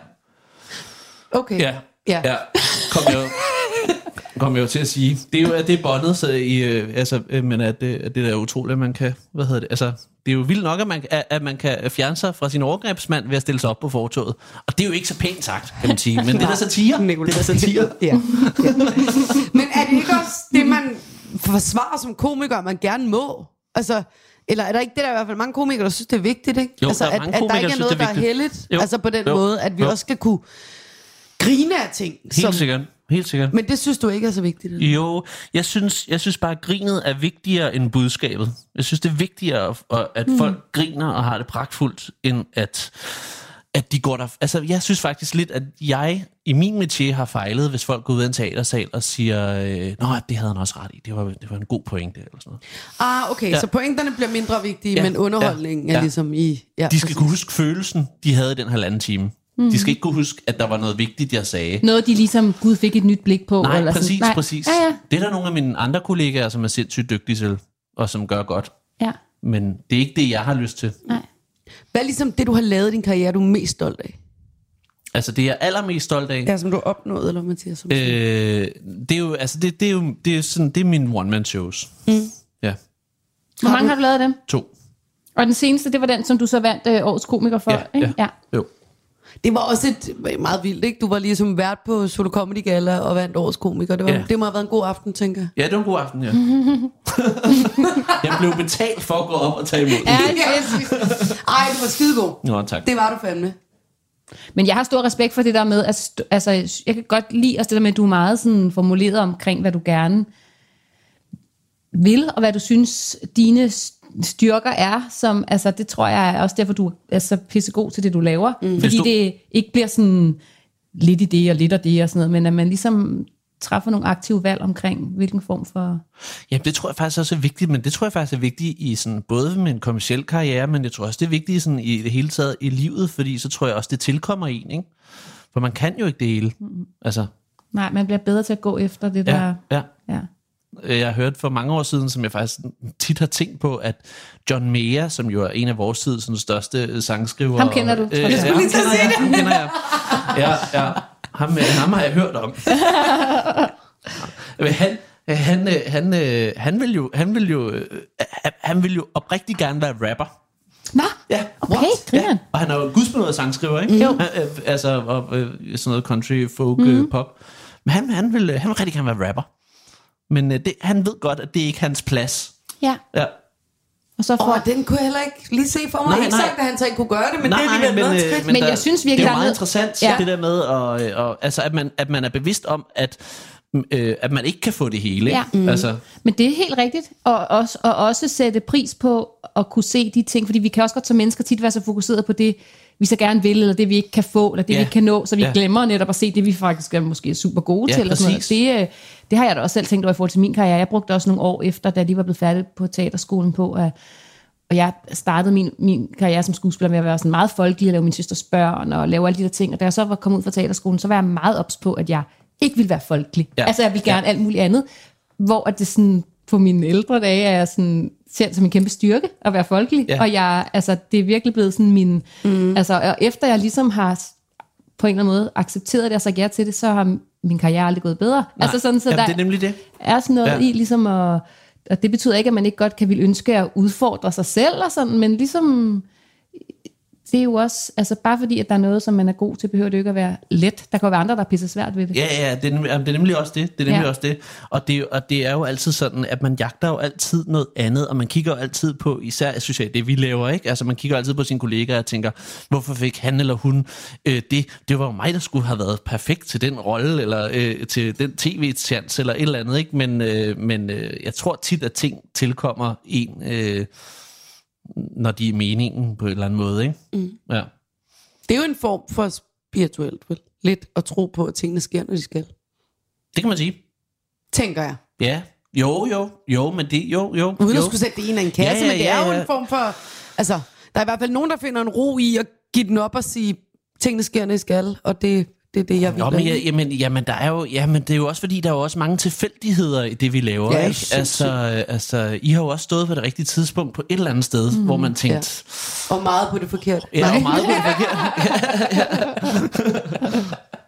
Okay. Ja. Ja. Ja. Kom jo, kom jo til at sige. Det er jo, at det er bondet, så i, øh, altså, øh, men at det, at det der er utroligt, at man kan, hvad hedder det, altså, det er jo vildt nok, at man, at, at man kan fjerne sig fra sin overgrebsmand ved at stille sig op på fortoget. Og det er jo ikke så pænt sagt, kan man sige, men det er da satire. Det er da satire. Ja. Ja. Men er det ikke også det, man forsvarer som komiker, man gerne må? Altså, eller er der ikke det, der er i hvert fald mange komikere, der synes, det er vigtigt, ikke? Jo, altså, der er at, mange at der komikere, ikke der er synes, noget, det er der er vigtigt. heldigt. Jo. Altså på den Jo. måde, at vi Jo. også skal kunne grine af ting. Helt Som, sikkert. Helt sikkert. men det synes du ikke er så vigtigt? Eller? Jo, jeg synes, jeg synes bare, at grinet er vigtigere end budskabet. Jeg synes, det er vigtigere, at folk griner og har det pragtfuldt, end at, at de går der... Altså, jeg synes faktisk lidt, at jeg i min métier har fejlet, hvis folk går ud af en teatersal og siger, øh, nå, det havde han også ret i, det var, det var en god pointe, eller sådan noget. Ah, okay, Ja. så pointerne bliver mindre vigtige, Ja, men underholdningen ja, er ja. ligesom i... Ja, De skal præcis. kunne huske følelsen, de havde i den halvanden time. Mm. De skal ikke kunne huske, at der var noget vigtigt, jeg sagde. Noget, de ligesom, Gud fik et nyt blik på. Nej, eller præcis, sådan. Nej, præcis. Ja, ja. Det er der nogle af mine andre kollegaer, som er sindssygt dygtige til, og som gør godt. Ja. Men det er ikke det, jeg har lyst til. Nej. Hvad er ligesom det, du har lavet i din karriere, du er mest stolt af? Altså, det er jeg allermest stolt af. Ja, som du har opnået, eller hvad man siger. Som øh, det er jo, altså, det, det er jo, det er sådan, det er mine one-man-shows. Mm. Ja. Hvor mange har du lavet af dem? To. Og den seneste, det var den, som du så vandt øh, årets komiker for, Ja, ikke? ja. Jo. Det var også et meget vildt, ikke? Du var lige som vært på Solo Comedy Gala og vandt årets komiker. Det, var, Ja. det må have været en god aften, tænker jeg. Ja, det var en god aften, ja. Jeg blev betalt for at gå op og tage imod. Ja, ej, du var skidegod. Nå, tak. Det var du fandme. Men jeg har stor respekt for det der med, altså, altså jeg kan godt lide også det der med, at du er meget sådan formuleret omkring, hvad du gerne vil, og hvad du synes, dine styrker er, som, altså det tror jeg er også derfor, du er så pissegod til det, du laver. Mm. Fordi du... det ikke bliver sådan lidt i det og lidt af det og sådan noget, men at man ligesom træffer nogle aktive valg omkring, hvilken form for... Jamen, det tror jeg faktisk også er vigtigt, men det tror jeg faktisk er vigtigt i sådan, både med en kommerciel karriere, men jeg tror også, det er vigtigt sådan, i det hele taget i livet, fordi så tror jeg også, det tilkommer en, ikke? For man kan jo ikke det hele. Mm. Altså... Nej, man bliver bedre til at gå efter det der... Ja, ja. ja. Jeg har hørt for mange år siden, som jeg faktisk tit har tænkt på, at John Mayer, som jo er en af vores tids sådan, største sangskriver... Ham kender du, øh, ja, ham kender jeg, ham kender jeg. Ja, ja. Ham, ham har jeg hørt om. han, han, han, han, vil jo, han, vil jo, han vil jo oprigtig gerne være rapper. Nå, ja. okay, ja. Og han er jo gudsbenået sangskriver, ikke? Jo. Han, altså, og, sådan noget country, folk, mm. pop. Men han, han, vil, han vil rigtig gerne være rapper. Men det, han ved godt, at det ikke er hans plads. Ja. Ja. Og så for... oh, den kunne jeg heller ikke lige se for mig. Nej, ikke nej. sagt, at han så ikke kunne gøre det, men nej, det er lige men, noget øh, men, men der, jeg synes virkelig, det er jo meget noget... interessant, ja. det der med, og, og, altså, at, man, at man er bevidst om, at, øh, at man ikke kan få det hele. Ja. Mm. Altså. Men det er helt rigtigt. Og også, og også sætte pris på at kunne se de ting, fordi vi kan også godt som mennesker tit være så fokuseret på det, vi så gerne vil, eller det vi ikke kan få, eller det ja. vi ikke kan nå, så vi ja. glemmer netop at se det, vi faktisk er måske super gode ja, til. Eller sådan noget. Det, det har jeg da også selv tænkt over i forhold til min karriere. Jeg brugte også nogle år efter, da de var blevet færdige på teaterskolen på, at, og jeg startede min, min karriere som skuespiller med at være sådan meget folkelig, at lave min søsters børn, og lave alle de der ting. Og da jeg så var kommet ud fra teaterskolen, så var jeg meget ops på, at jeg ikke ville være folkelig. Ja. Altså jeg ville gerne ja. alt muligt andet, hvor at det sådan, på mine ældre dage er jeg sådan... selv som en kæmpe styrke at være folkelig, ja. og jeg, altså, det er virkelig blevet sådan min, mm. altså, og efter jeg ligesom har på en eller anden måde accepteret det og sagt ja til det, så har min karriere aldrig gået bedre. Nej. Altså sådan, så Jamen, der det er nemlig det. er sådan noget ja. i ligesom at, og det betyder ikke, at man ikke godt kan ville ønske at udfordre sig selv og sådan, men ligesom det er jo også, altså bare fordi, at der er noget, som man er god til, behøver det ikke at være let. Der kan jo være andre, der er pisse svært ved det. Ja, ja, det er nemlig, det er nemlig også det. Det er nemlig ja. også det. Og det, og det er jo altid sådan, at man jagter jo altid noget andet, og man kigger jo altid på, især, jeg synes, det vi laver, ikke? Altså man kigger altid på sine kollegaer og tænker, hvorfor fik han eller hun øh, det? Det var jo mig, der skulle have været perfekt til den rolle, eller øh, til den tv-chance, eller et eller andet, ikke? Men, øh, men øh, jeg tror tit, at ting tilkommer en... Øh, når de er meningen på en eller anden måde, ikke? Mm. Ja. Det er jo en form for spirituelt, vel? Lidt at tro på, at tingene sker, når de skal. Det kan man sige. Tænker jeg. Ja, jo, jo, jo, men det, jo, jo. Uden jo. at skulle sætte det i en kasse, ja, ja, men det er ja, jo ja. en form for... Altså, der er i hvert fald nogen, der finder en ro i at give den op og sige, tingene sker, når de skal, og det... Det er det, jeg vil. Nå, men ja, jamen, jamen, der er jo, jamen, det er jo også fordi, der er jo også mange tilfældigheder i det, vi laver. Ja, ikke? Altså, altså, I har jo også stået på det rigtige tidspunkt på et eller andet sted, mm, hvor man tænkte... Ja. Og meget på det forkerte. Ja, og meget på det forkerte. Ja, ja.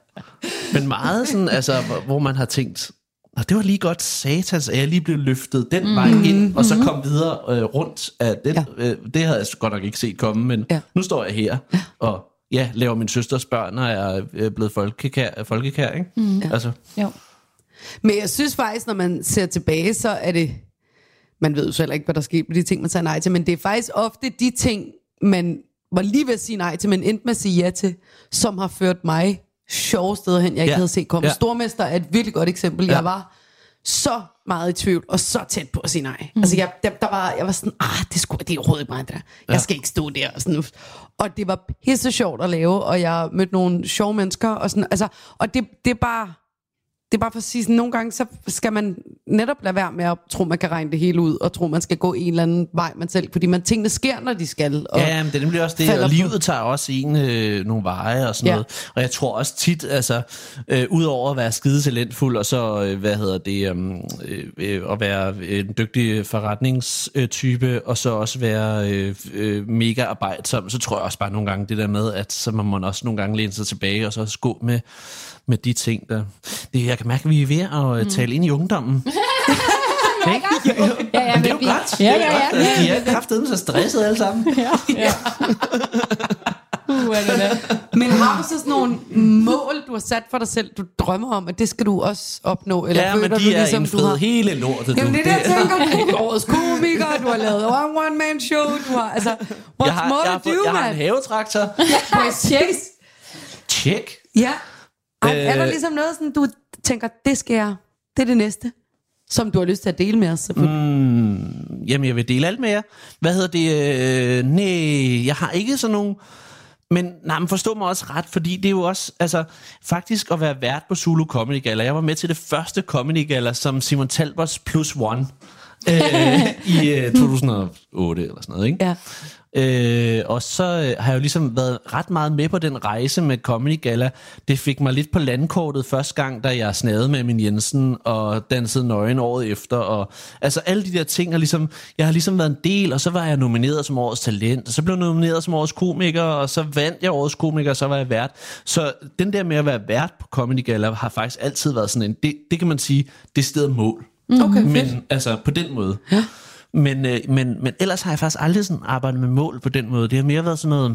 Men meget sådan, altså, hvor man har tænkt... Og det var lige godt satans, at jeg lige blev løftet den mm. vej ind, og så kom videre øh, rundt af den. Ja. Øh, det havde jeg godt nok ikke set komme, men ja. Nu står jeg her, ja. og... Ja, laver min søsters børn, og jeg er blevet folkekær, folkekær ikke? Mm. Altså. Jo. Men jeg synes faktisk, når man ser tilbage, så er det... Man ved jo så heller ikke, hvad der sker med de ting, man siger nej til, men det er faktisk ofte de ting, man var lige ved at sige nej til, men endte med at sige ja til, som har ført mig sjove steder hen, jeg ikke ja. havde set komme. Ja. Stormester er et virkelig godt eksempel. Ja. Jeg var så meget i tvivl, og så tæt på at sige nej. Mm. Altså, jeg, der, der var, jeg var sådan, ah, det, skulle, det er overhovedet ikke mig, der. Jeg ja. skal ikke stå der. Og, sådan, og det var pisse sjovt at lave, og jeg mødte nogle sjove mennesker, og sådan, altså, og det, det er bare, det er bare for at sige, sådan, nogle gange så skal man netop lade være med at tro, man kan regne det hele ud, og tro, man skal gå en eller anden vej, man selv, fordi man tingene sker, når de skal. Og ja, men det er nemlig også det, og livet tager også en øh, nogle veje og sådan ja. noget. Og jeg tror også tit, altså, øh, udover at være skide talentfuld, og så, øh, hvad hedder det, øh, øh, at være en dygtig forretningstype, og så også være øh, øh, mega arbejdsom, så tror jeg også bare nogle gange det der med, at så må man også nogle gange læne sig tilbage, og så også gå med med de ting, der... Det, jeg kan mærke, at vi er ved at mm. tale ind i ungdommen. Ja, ja, men det er jo vi... godt. Ja, ja, ja. Det er godt. De er kraftedeme så stresset alle sammen. Ja, ja. uh, er det Men har du så sådan nogle mål, du har sat for dig selv, du drømmer om, at det skal du også opnå? Eller ja, men de du, er ligesom, indfriet har... hele lortet. Jamen det er det, jeg tænker. Du er årets komiker, du har lavet one-man-show, du har... Altså, what's jeg har, more jeg har, to do, jeg har en havetraktor. Ja, check. Check. Ja. Er, er der ligesom noget, sådan, du tænker, det skal jeg, det er det næste, som du har lyst til at dele med os? Mm, jamen, jeg vil dele alt med jer. Hvad hedder det? Øh, nej, jeg har ikke sådan nogen... Men, nej, men forstå mig også ret, fordi det er jo også, altså, faktisk at være vært på Zulu Comedy Gala. Jeg var med til det første Comedy Gala som Simon Talbots Plus One øh, i øh, to tusind og otte eller sådan noget, ikke? Ja. Øh, og så øh, har jeg jo ligesom været ret meget med på den rejse med Comedy Gala. Det fik mig lidt på landkortet første gang, da jeg snadede med min Jensen og dansede nøgen året efter. Og, altså alle de der ting, har ligesom, jeg har ligesom været en del, og så var jeg nomineret som årets talent, og så blev jeg nomineret som årets komiker, og så vandt jeg årets komiker, og så var jeg vært. Så den der med at være vært på Comedy Gala har faktisk altid været sådan en, det, det kan man sige, det sted mål. Okay, men fedt. Altså på den måde. Ja. Men, øh, men, men ellers har jeg faktisk aldrig sådan arbejdet med mål på den måde. Det har mere været sådan noget...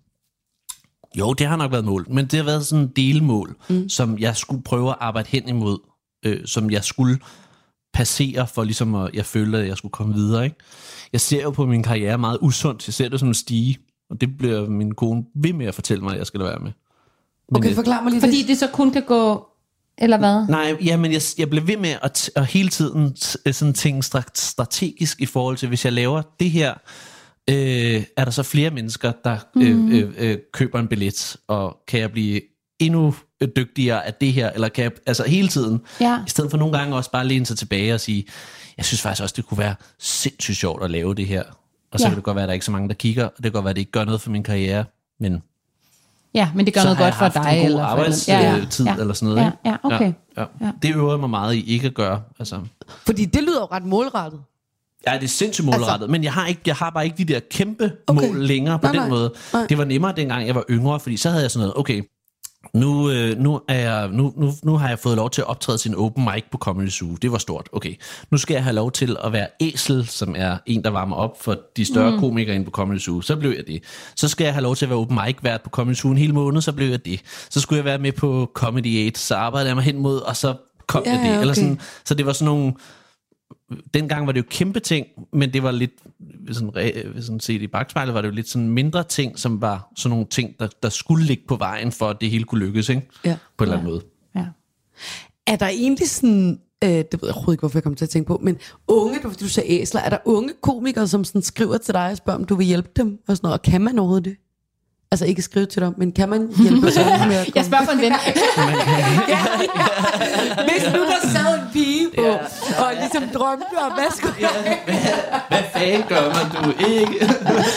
Jo, det har nok været mål, men det har været sådan en delmål, mm. som jeg skulle prøve at arbejde hen imod, øh, som jeg skulle passere for ligesom at jeg følte, at jeg skulle komme videre. Ikke? Jeg ser jo på min karriere meget usundt. Jeg ser det som en stige, og det bliver min kone ved med at fortælle mig, at jeg skal lade være med. Men okay, forklar mig lige fordi det. det så kun kan gå... Eller hvad? Nej, ja, men jeg, jeg blev ved med at, t- at hele tiden t- sådan tænke strategisk i forhold til, hvis jeg laver det her, øh, er der så flere mennesker, der øh, øh, øh, køber en billet, og kan jeg blive endnu dygtigere af det her, eller kan jeg, altså hele tiden, ja. i stedet for nogle gange også bare læne sig tilbage og sige, jeg synes faktisk også, det kunne være sindssygt sjovt at lave det her, og så ja. kan det godt være, at der er ikke så mange, der kigger, og det kan godt være, at det ikke gør noget for min karriere, men... Ja, men det gør noget godt for dig. Så eller har jeg haft en god arbejdstid ja, ja. eller sådan noget. Ja, ja, okay. Ja, ja. Det øver mig meget i ikke at gøre. Altså. Fordi det lyder jo ret målrettet. Ja, det er sindssygt målrettet, altså, men jeg har, ikke, jeg har bare ikke de der kæmpe okay. mål længere på nej, den nej, måde. Nej. Det var nemmere dengang jeg var yngre, fordi så havde jeg sådan noget, okay, nu, øh, nu, er jeg, nu, nu, nu har jeg fået lov til at optræde til en open mic på Comedy Zoo. Det var stort, okay. Nu skal jeg have lov til at være æsel, som er en, der varmer op for de større mm. komikere inde på Comedy Zoo. Så blev jeg det. Så skal jeg have lov til at være open mic vært på Comedy Zoo en hel måned, så blev jeg det. Så skulle jeg være med på Comedy otte, så arbejdede jeg mig hen mod, og så kom ja, jeg det. Okay. Eller sådan, så det var sådan nogle... Dengang var det jo kæmpe ting, men det var lidt, sådan, sådan set i bagspejlet, var det jo lidt sådan mindre ting, som var sådan nogle ting, der, der skulle ligge på vejen, for at det hele kunne lykkes, ikke? Ja. På en eller anden måde. Ja. Er der egentlig sådan, øh, det ved jeg overhovedet ikke, hvorfor jeg kom til at tænke på, men unge, du, du sagde æsler, er der unge komikere, som sådan skriver til dig og spørger, om du vil hjælpe dem, og sådan noget, og kan man overhovedet det? Altså ikke skrive til dig, men kan man hjælpe sig med at komme? Jeg spørger for en ven. Ja. Hvis nu der sad en pige på, ja. og ligesom drømte om, hvad skulle jeg? Ja. Hvad, hvad fanden gør man du ikke?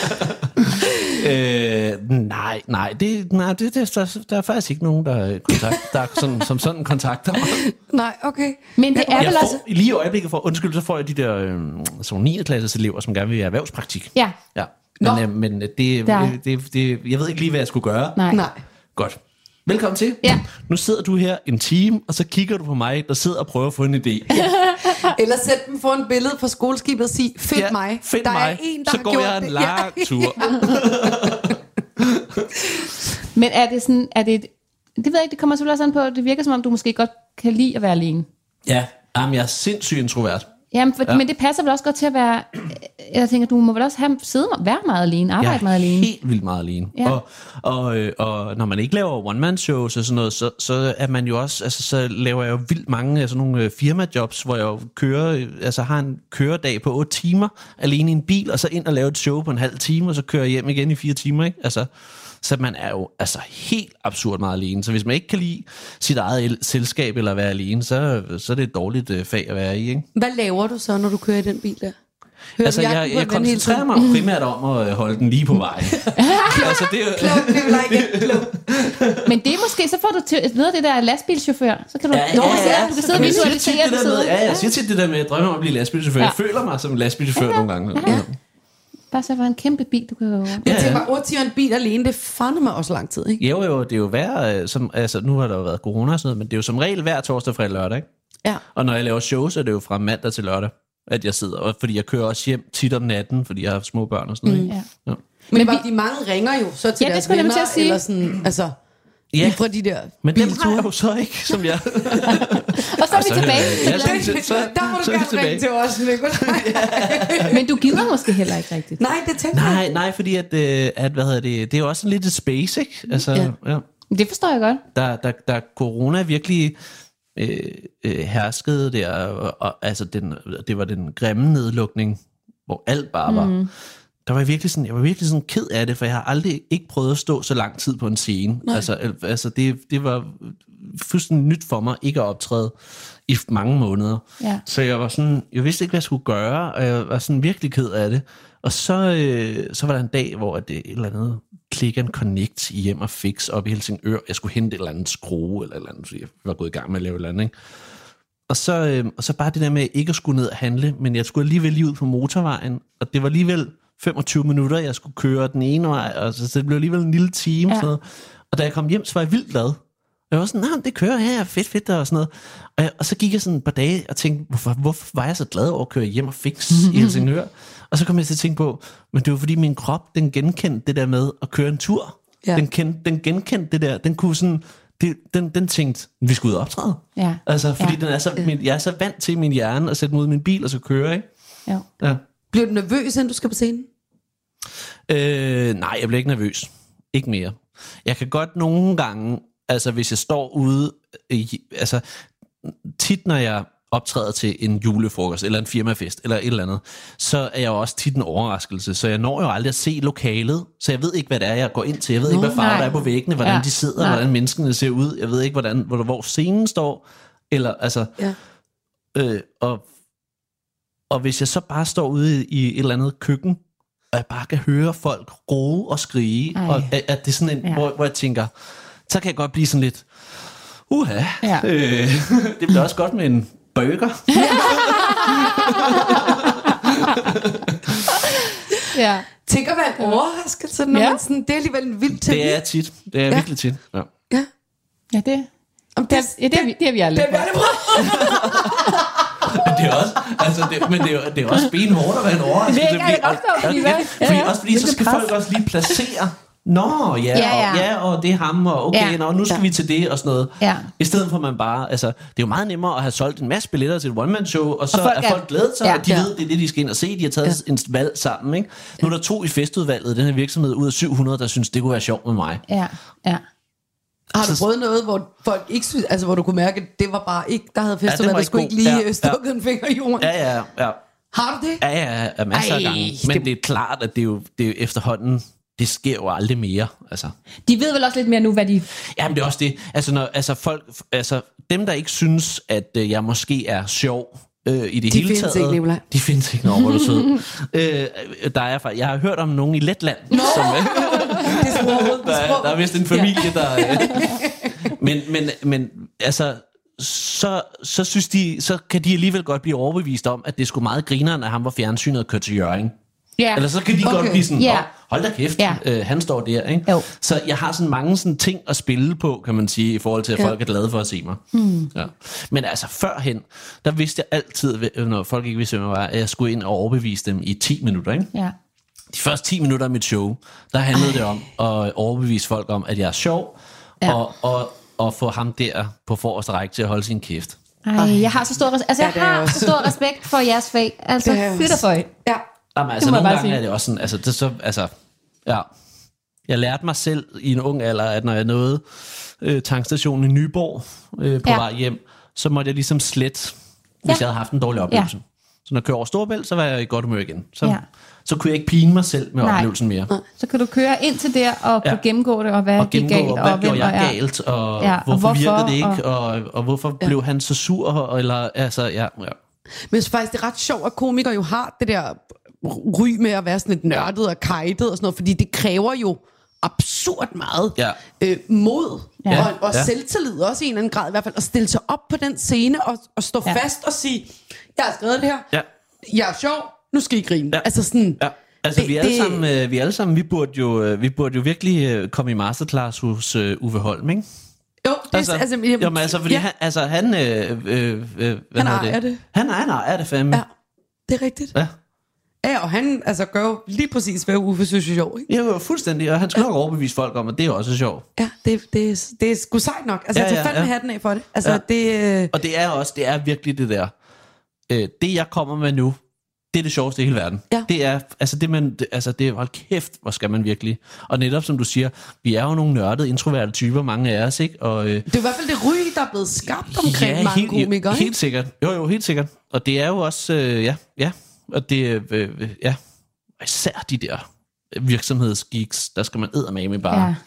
øh, nej, nej, det, nej det, det, der, der er faktisk ikke nogen, der, kontakt, der sådan, som sådan kontakter mig. Nej, okay. Men det er vel får, altså... Lige i øjeblikket, for undskyld, så får jeg de der øh, sådan niende klasses elever, som gerne vil have erhvervspraktik. Ja. Ja. Men, øh, men det, det, det, det, jeg ved ikke lige, hvad jeg skulle gøre. Nej. Nej. Godt. Velkommen til. Ja. Nu sidder du her en time, og så kigger du på mig, der sidder og prøver at få en idé. Eller sæt dem for en billede på skoleskibet og sig, find ja, mig. Find der mig. er en, der så har går gjort jeg en det. lang ja. tur. Men er det sådan, er det, det ved jeg ikke, det kommer selvfølgelig også an på, det virker som om, du måske godt kan lide at være alene. Ja, jamen, jeg er sindssygt introvert. Jamen, for, ja. Men det passer vel også godt til at være, jeg tænker, du må vel også have, sidde og være meget alene, arbejde jeg meget alene. Jeg er helt vildt meget alene. Ja. Og, og, og når man ikke laver one-man-shows og sådan noget, så, så er man jo også, altså så laver jeg jo vildt mange af sådan nogle firmajobs, hvor jeg jo kører, altså har en køredag på otte timer alene i en bil, og så ind og lave et show på en halv time, og så kører jeg hjem igen i fire timer, ikke? Altså, Så man er jo altså helt absurd meget alene. Så hvis man ikke kan lide sit eget el- selskab eller være alene, så, så er det et dårligt øh, fag at være i, ikke? Hvad laver du så, når du kører i den bil der? Hører altså, jeg, jeg koncentrerer mig primært om at holde den lige på vejen. altså, det er jo... Klog, det er like klog. Men det er måske, så får du til, noget af det der lastbilchauffør. Så kan du, ja, ja, ja, ja. du kan sidde og visualisere det. Med, ja, jeg siger tit det der med, at jeg drømmer om at blive lastbilchauffør. Ja. Jeg føler mig som en lastbilchauffør ja, ja. nogle gange. Ja. Ja. Bare så var en kæmpe bil, du kan gå over. Ja, ja. Jeg tænker, otte timer en bil alene, det fandme mig også lang tid, ikke? Jo, jo, det er jo hver, som, altså nu har der jo været corona og sådan noget, men det er jo som regel hver torsdag, fredag, lørdag, ikke? Ja. Og når jeg laver shows, er det jo fra mandag til lørdag, at jeg sidder, og fordi jeg kører også hjem tit om natten, fordi jeg har små børn og sådan noget, mm. ikke? Ja. Ja. Men, men vi, de mange ringer jo så til ja, deres venner, til at sige. Eller sådan, altså... Ja, fra de der men dem har jeg jo så ikke, som jeg... og så er vi tilbage. Ja, så, så, så, der må du gerne ringe til os, Nicolaj. Men du gider måske heller ikke rigtigt. Nej, det tænker jeg. Nej, nej, fordi at, at, hvad hedder det, det er jo også lidt et space, ikke? Altså, ja. Ja. Det forstår jeg godt. Der, der, der corona virkelig øh, øh, herskede der, og, og, altså den, det var den grimme nedlukning, hvor alt bare var... Mm. Der var jeg virkelig sådan, jeg var virkelig sådan ked af det, for jeg har aldrig ikke prøvet at stå så lang tid på en scene. Nej. Altså, altså det, det var fuldstændig nyt for mig ikke at optræde i mange måneder. Ja. Så jeg var sådan, jeg vidste ikke, hvad jeg skulle gøre, og jeg var sådan virkelig ked af det. Og så, øh, så var der en dag, hvor det et eller andet Click and Connect i Hjem og Fix op i Helsingør. Jeg skulle hente et eller andet skrue, eller et eller andet, så jeg var gået i gang med at lave et eller andet, ikke? Og så, øh, og så bare det der med ikke at skulle ned og handle, men jeg skulle alligevel lige ud på motorvejen, og det var alligevel femogtyve minutter, jeg skulle køre den ene vej, og så, så det blev alligevel en lille time. Ja. Sådan noget. Og da jeg kom hjem, så var jeg vildt glad. Og jeg var sådan, nej, det kører her, fedt, fedt, og sådan noget. Og, jeg, og så gik jeg sådan et par dage og tænkte, hvorfor, hvorfor var jeg så glad over at køre Hjem og Fix i Helsingør? Og så kom jeg til at tænke på, men det var fordi min krop, den genkendte det der med at køre en tur. Ja. Den, kendte, den genkendte det der, den kunne sådan, det, den, den tænkte, vi skulle ud og optræde. Ja. Altså, fordi ja. den er så, min, jeg er så vant til min hjerne at sætte mig ud i min bil og så køre, ikke? Ja. Ja. Bliver du nervøs, inden du skal på scenen? Øh, nej, jeg bliver ikke nervøs. Ikke mere. Jeg kan godt nogle gange, altså hvis jeg står ude, i, altså tit når jeg optræder til en julefrokost, eller en firmafest, eller et eller andet, så er jeg jo også tit en overraskelse, så jeg når jo aldrig at se lokalet, så jeg ved ikke, hvad det er, jeg går ind til. Jeg ved Nå, ikke, hvad farver der er på væggene, hvordan ja, de sidder, nej. hvordan menneskene ser ud. Jeg ved ikke, hvordan, hvor, hvor scenen står, eller altså... Ja. Øh, og, og hvis jeg så bare står ude i et eller andet køkken, og jeg bare kan høre folk råbe og skrige, Ej. og at, at det er sådan en, ja. hvor, hvor jeg tænker, så kan jeg godt blive sådan lidt, uha, ja. øh, det bliver også godt med en burger. ja. Tænker hvad en overraskelse, når ja. man sådan, det er alligevel en vild ting. Det er tit, det er ja. virkelig tit. Ja, ja, ja det, Om det, det, ja, det, det, det har vi aldrig prøvet. Men det er også, altså det, men det er, det er også benhårdt at være en overraskelse. Det er ikke fordi, også, fordi, ja, fordi, ja, også fordi så skal folk også lige placere, nå ja, ja, ja. Og, ja og det er ham, og okay, ja. nå, nu skal ja. vi til det og sådan noget. Ja. I stedet for man bare, altså det er jo meget nemmere at have solgt en masse billetter til et one-man-show, og så og folk, er folk glædet sig, ja. og de ja. ved, det er det, de skal ind og se. De har taget ja. en valg sammen, ikke? Nu er der to i festudvalget, den her virksomhed ud af syv hundrede, der synes, det kunne være sjovt med mig. Ja, ja. Har du prøvet noget, hvor folk ikke synes, altså hvor du kunne mærke, at det var bare ikke, der havde festival, ja, der skulle ikke lige ja, stukket ja. en finger i jorden? Ja, ja, ja. Har du det? Ja, ja, ja, masser Ej, af gange. Men det... det er klart, at det er jo, det er jo efterhånden, det sker jo aldrig mere. Altså. De ved vel også lidt mere nu, hvad de... Jamen det er også det. Altså, når, altså, folk, altså dem, der ikke synes, at øh, jeg måske er sjov, Øh, i det de hele taget. Ikke, Nicolaj. De findes ikke, når du er sød. øh, der er, jeg har hørt om nogen i Letland, no! som, øh, det er sproget, der, er, der er vist en familie, der... Øh, men, men, men altså, så, så synes de, så kan de alligevel godt blive overbevist om, at det er sgu meget grineren, at han var fjernsynet og kørte til Hjørring. Yeah. Eller så kan de okay. godt blive sådan, yeah. hold da kæft, yeah. øh, han står der, ikke? Jo. Så jeg har sådan mange sådan ting at spille på, kan man sige, i forhold til, at ja. folk er glade for at se mig. Mm. Ja. Men altså førhen, der vidste jeg altid, når folk ikke vidste, hvem jeg var, at jeg skulle ind og overbevise dem i ti minutter, ikke? Ja. De første ti minutter af mit show, der handlede Ej. det om at overbevise folk om, at jeg er sjov, ja. og, og, og få ham der på forreste række til at holde sin kæft. Ej, jeg har så stor, altså, jeg ja, har så stor respekt for jeres fag. Altså, fytter for jer. Ja. Jamen, altså nogle gange sige. er det også sådan, altså, det så, altså, ja, jeg lærte mig selv i en ung alder, at når jeg nåede øh, tankstationen i Nyborg øh, på ja. vej hjem, så måtte jeg ligesom slet, hvis ja. jeg havde haft en dårlig oplevelse. Ja. Så når jeg kører over Storebælt, så var jeg i godt humør igen. Så, ja. så kunne jeg ikke pine mig selv med Nej. oplevelsen mere. Så kan du køre ind til der og Ja. ja. gennemgå det, og hvad Og gik gennemgå, galt, og hvad og gjorde jeg er- galt, og, Ja, ja, og hvorfor, hvorfor, virkede det ikke, og- og, og hvorfor Ja. blev han så sur, eller altså, ja, ja. Men jeg synes faktisk, det er ret sjovt, at komikere jo har det der ry med at være sådan lidt nørdet og kajtet og sådan noget, fordi det kræver jo absurd meget Ja. øh, mod Ja. og, og Ja. selvtillid også i en eller anden grad i hvert fald, at stille sig op på den scene og, og stå Ja. fast og sige, jeg har skrevet det her, Ja. jeg er sjov, nu skal I grine. Ja. Altså sådan, Ja. Altså, Det- vi, alle det- sammen, øh, vi alle sammen, vi burde jo, øh, vi burde jo virkelig øh, komme i masterclass hos øh, Uffe Holm, ikke? jo, det Altså, er altså, jamen, altså, fordi ja, han, altså, han, øh, øh, øh, hvad Han hedder ejer det. Han, han ejer det fandme. ja, det er rigtigt. Ja. Ja, og han altså, gør jo lige præcis, hvad Uffe synes er sjov, ikke? Ja, jo, fuldstændig, og han skal nok overbevise folk om, at det er også sjovt. Ja, det, det, er- det er sgu sejt nok. Altså, Ja, ja, jeg tager ja, fandme ja. hatten af for det. Altså, Ja. det... Øh, Og det er også, det er virkelig det der, øh, det jeg kommer med nu, det er det sjoveste i hele verden. Ja. Det er, altså det man, det, altså det er, hold kæft, hvor skal man virkelig. Og netop som du siger, vi er jo nogle nørdede, introverte typer, mange af os, ikke? Og, øh, det er i hvert fald det ry, der er blevet skabt omkring ja, mange helt, komikere, ikke? helt sikkert. Jo, jo, helt sikkert. Og det er jo også, øh, ja, ja, og det, øh, øh, ja, især de der virksomhedsgeeks, der skal man eddermame bare Ja.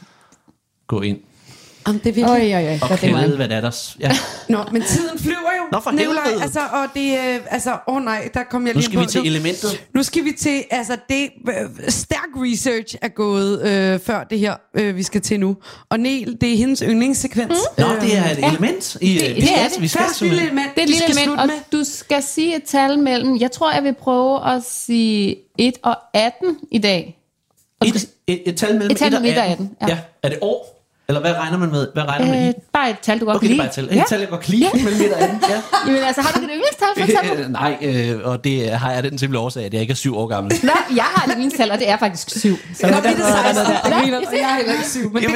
gå ind Jamen, det er virkelig... Oj, oj, oj. og Så det er kæde, meget. hvad det er der. Ja. Nå, men tiden flyver jo. Nå, for Nikolaj, helvede. altså, og det, øh, altså, åh oh nej, der kom jeg Nu lige skal på. vi til nu, elementet. nu skal vi til, altså, det øh, stærk research er gået øh, før det her, øh, vi skal til nu. Og Niel, det er hendes yndlingssekvens. Nå, det er et element. I, Det- vi det skal, er det. Vi skal Første lille simpelthen- element, Det er et vi lille skal element, slutte og med. du skal sige et tal mellem, jeg tror, jeg vil prøve at sige et og atten i dag. Og du Et, skal- et, et tal mellem Et tal et og mellem et og atten. atten, ja. Ja. Er det år? Eller hvad regner man med? Hvad regner man Øh, i? bare et tal, du godt Okay, kan det er lide. bare et tal. Et tal, jeg godt kan lide mellem et og atten. Ja. Jamen altså, har du et yndlingstal for eksempel? Øh, Nej, øh, og det har jeg den simple årsag, at jeg ikke er syv år gammel. Nå, jeg har et yndlingstal, og det er faktisk syv. Så Nå, der- det er det der- der- seksten. der- Det Nå, griner, og jeg er heller ikke syv, men Jamen,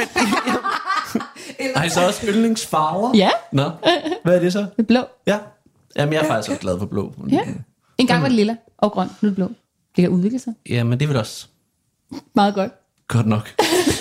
det har I så også yndlingsfarver? Ja. Nå, hvad er det så? Det er blå. Ja. Jamen, jeg er faktisk også glad for blå. Ja. En gang var det lilla og grøn, nu er det blå. Det kan udvikle sig. Jamen, det er vel også Meget godt. godt nok.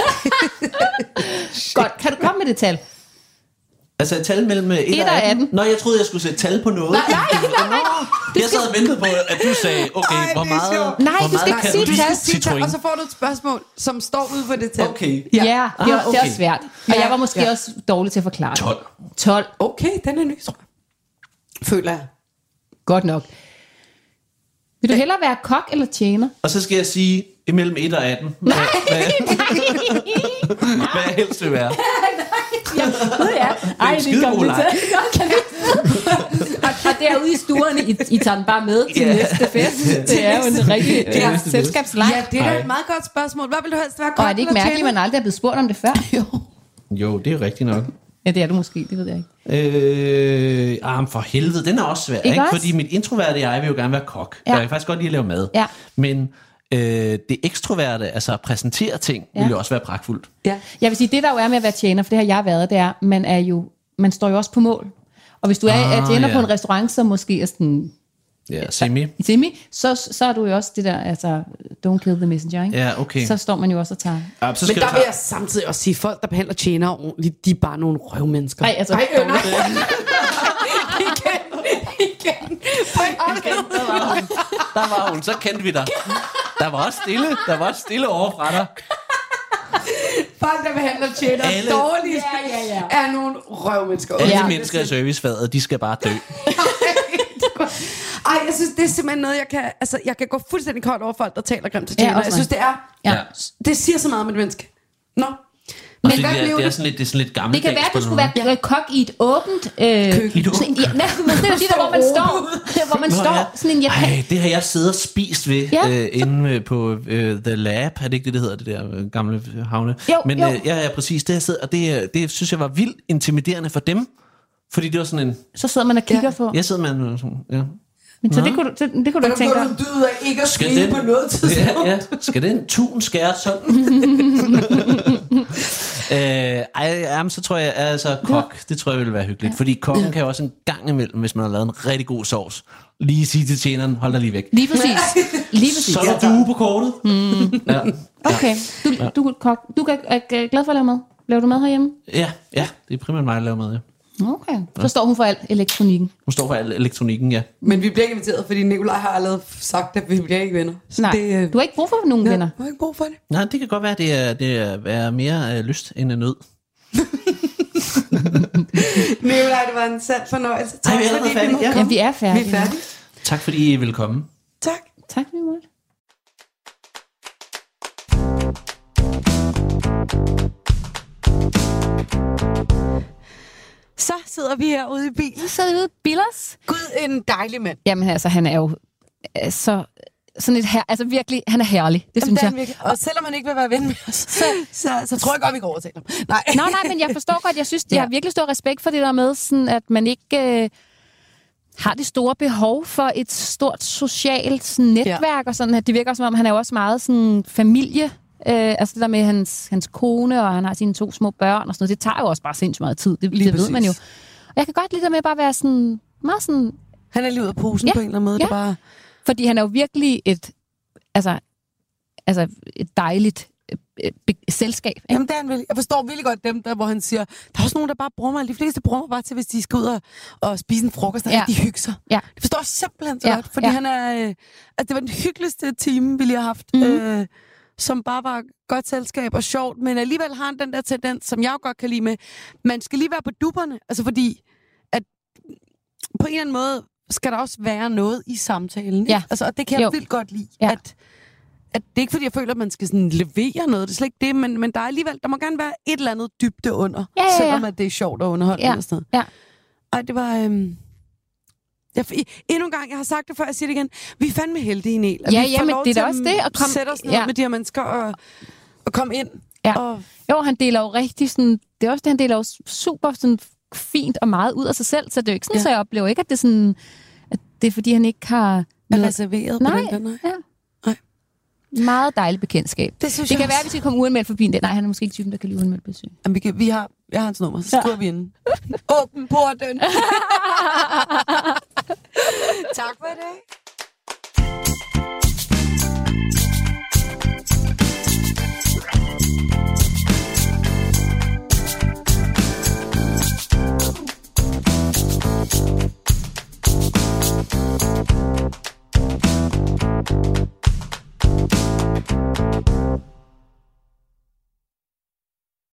Godt, kan du komme med det tal? Altså et tal mellem et, et og og atten? atten. Nå, jeg troede, jeg skulle sætte tal på noget. Nej, nej, nej, nej. Jeg sad og ventede på, at du sagde, okay, Ej, hvor det er meget, sjovt. Nej, hvor du skal meget ikke kan sige du tal. lide Sig tal, Citroën? og så får du et spørgsmål, som står ude for det tal. Okay. Ja, ja det, var, Ah, det er okay. også svært. Og Ja, jeg var måske ja. også dårlig til at forklare det. tolv. tolv. Okay, den er ny, tror jeg. Føler jeg. Godt nok. Vil du hellere være kok eller tjener? Og så skal jeg sige, imellem et og atten. Hvad, hvad, hvad jeg helst vil være. Gud ja. Ej, det er skidegod kommet leg. til. Godt, kan vi- og, og derude i stuerne, I, I tager den bare med til Ja. næste fest. Det er jo en rigtig Ja. øh, selskabsleg. Ja, det er da Ej. et meget godt spørgsmål. Hvad vil du helst være, kok Og er det ikke eller mærkeligt, at tjener? man aldrig er blevet spurgt om det før? Jo. Jo, det er jo rigtigt nok. Ja, det er du måske, det ved jeg ikke. Øh, ah, men for helvede, den er også svær, Ikke ikke? også? Fordi mit introverte jeg vil jo gerne være kok. Ja. Jeg kan faktisk godt lide at lave mad. Ja. Men øh, det ekstroverte, altså at præsentere ting, Ja. vil jo også være pragtfuldt. Ja. Jeg vil sige, det der jo er med at være tjener, for det har jeg været, det er, man er jo, man står jo også på mål. Og hvis du er, Ah, er tjener ja. på en restaurant, som måske er sådan Ja, semi. semi, så, så er du jo også det der, altså, don't kill the messenger, ikke? Ja, okay. Så står man jo også og tager... Ja, så Men skal der du vil tage- jeg samtidig også sige, at folk, der behandler tjenere ordentligt, de er bare nogle røvmennesker. Nej, altså, Ej, øh, nej. dårligt. igen, igen. Okay, så var hun. Der var hun, så kendte vi dig. Der var også stille, der var også stille over fra dig. Folk, der behandler tjenere Alle- dårligt, Ja, ja, ja. er nogle røvmennesker. Alle Ja. mennesker i servicefaget, de skal bare dø. Ej, jeg synes, det er simpelthen noget, jeg kan... Altså, jeg kan gå fuldstændig koldt over folk, der taler grimt til Ja, tjenere. også Jeg synes, det er... Ja. Ja. Det siger så meget om et menneske. Nå. Og Men det, hvad det, er, blev det, er det? sådan lidt, det er sådan lidt gammeldags. Det kan være, at på du en skulle måde. være kok i et åbent... Øh, Køkken. I et sådan en, ja, nej, men det er de der, hvor man står, hvor man Nå, står ja. sådan en japan... Ej, det har jeg siddet og spist ved Ja. øh, inde øh, på øh, The Lab. Er det ikke det, det hedder, det der øh, gamle havne? Jo, Men jo. Øh, ja, ja, præcis. Det, jeg sidder, og det, øh, det synes jeg var vildt intimiderende for dem. Fordi det var sådan en... Så sidder man og kigger Ja. på. Jeg sidder med en sådan... Ja. Men så det kunne du, det, det kunne du ikke tænke dig. du ud af ikke at Skal skrive den, på noget tidspunkt. ja, ja. Skal den tun skære sådan? øh, ej, jamen, så tror jeg, altså kok, det tror jeg ville være hyggeligt. Fordi kokken kan jo også en gang imellem, hvis man har lavet en rigtig god sovs, lige sige til tjeneren, hold dig lige væk. Lige præcis. Lige præcis. Så er der due på kortet. Mm. Ja. Okay. Du, du, du, kok. du er, er glad for at lave mad? Laver du mad herhjemme? ja, ja, det er primært mig, der laver mad, ja. Okay. Så står hun for al elektronikken. Hun står for al elektronikken, ja. Men vi bliver ikke inviteret, fordi Nikolaj har allerede sagt, at vi bliver ikke venner. Så Nej, det, øh, du har ikke brug for nogen ja, venner. du har ikke brug for det. Nej, det kan godt være, det er, det er, er mere øh, lyst end en nød. Nikolaj, det var en sand fornøjelse. Tak, Ej, vi er allerede fordi vi færdige. måtte Ja. Ja, komme. vi er færdige. Vi er færdige. Tak fordi I vil komme. Tak. Tak, vi måtte. Så sidder vi herude i bilen. Så sidder vi ude i Billers. Gud, en dejlig mand. Jamen altså, han er jo øh, så sådan et her, altså virkelig, han er herlig. Det Jamen, synes det er jeg. han virkelig. Og selvom han ikke vil være ven med os, så, så, så tror jeg godt, vi kan overtale ham. Nej. Nej, nej, men jeg forstår godt, jeg synes, jeg Ja. har virkelig stor respekt for det der med, sådan at man ikke øh, har det store behov for et stort socialt sådan, netværk, ja. Og sådan, at det virker som om, han er jo også meget sådan familie. Øh, altså det der med hans, hans kone, og han har sine to små børn og sådan noget, det tager jo også bare sindssygt meget tid. Det, det ved man jo. Og jeg kan godt lide det med bare at være sådan, meget sådan... Han er lige ud af posen Ja. på en eller anden måde. Ja. Det er bare... Fordi han er jo virkelig et, altså, altså et dejligt øh, be- selskab. Ikke? Jamen, det er han vel. Jeg forstår virkelig godt dem, der, hvor han siger, der er også nogen, der bare bruger mig. De fleste bruger mig bare til, hvis de skal ud og, og spise en frokost, og Ja. de hygger sig. Ja. Det forstår jeg simpelthen så Ja. godt, fordi Ja. han er... Øh, altså, det var den hyggeligste time, vi lige har haft, Mhm. øh, som bare var godt selskab og sjovt, men alligevel har han den der tendens, som jeg jo godt kan lide med, man skal lige være på dupperne, altså fordi, at på en eller anden måde skal der også være noget i samtalen. Ikke? Ja. Altså, og det kan jeg Jo. vildt godt lide, Ja. at at det er ikke fordi, jeg føler, at man skal sådan levere noget. Det er slet ikke det, men, men der er alligevel, der må gerne være et eller andet dybde under, Ja, ja, ja. selvom at det er sjovt og underholdende. Ja, Og sådan noget. ja. Ej, det var... Øhm, jeg, endnu en gang, jeg har sagt det før, jeg siger det igen. Vi er fandme heldige i Nel. Ja, vi ja, får men lov det er til da også det, at komme- sætte os ned ja. med de her mennesker og, og komme ind. Ja. Og, Jo, han deler jo rigtig sådan, det er også det, han deler jo super sådan fint og meget ud af sig selv, så det er jo ikke sådan, Ja. så jeg oplever ikke, at det er sådan, at det er fordi, han ikke har er noget. reserveret Nej, på den der. Nej. ja. Nej. Meget dejligt bekendtskab. Det synes Det jeg kan være, også. at vi skal komme uanmeldt forbi det. Nej, han er måske ikke typen, der kan lide uanmeldt besøg. Jamen, vi, kan, vi har, jeg har hans nummer, så skriver ja. vi ind. Åben porten.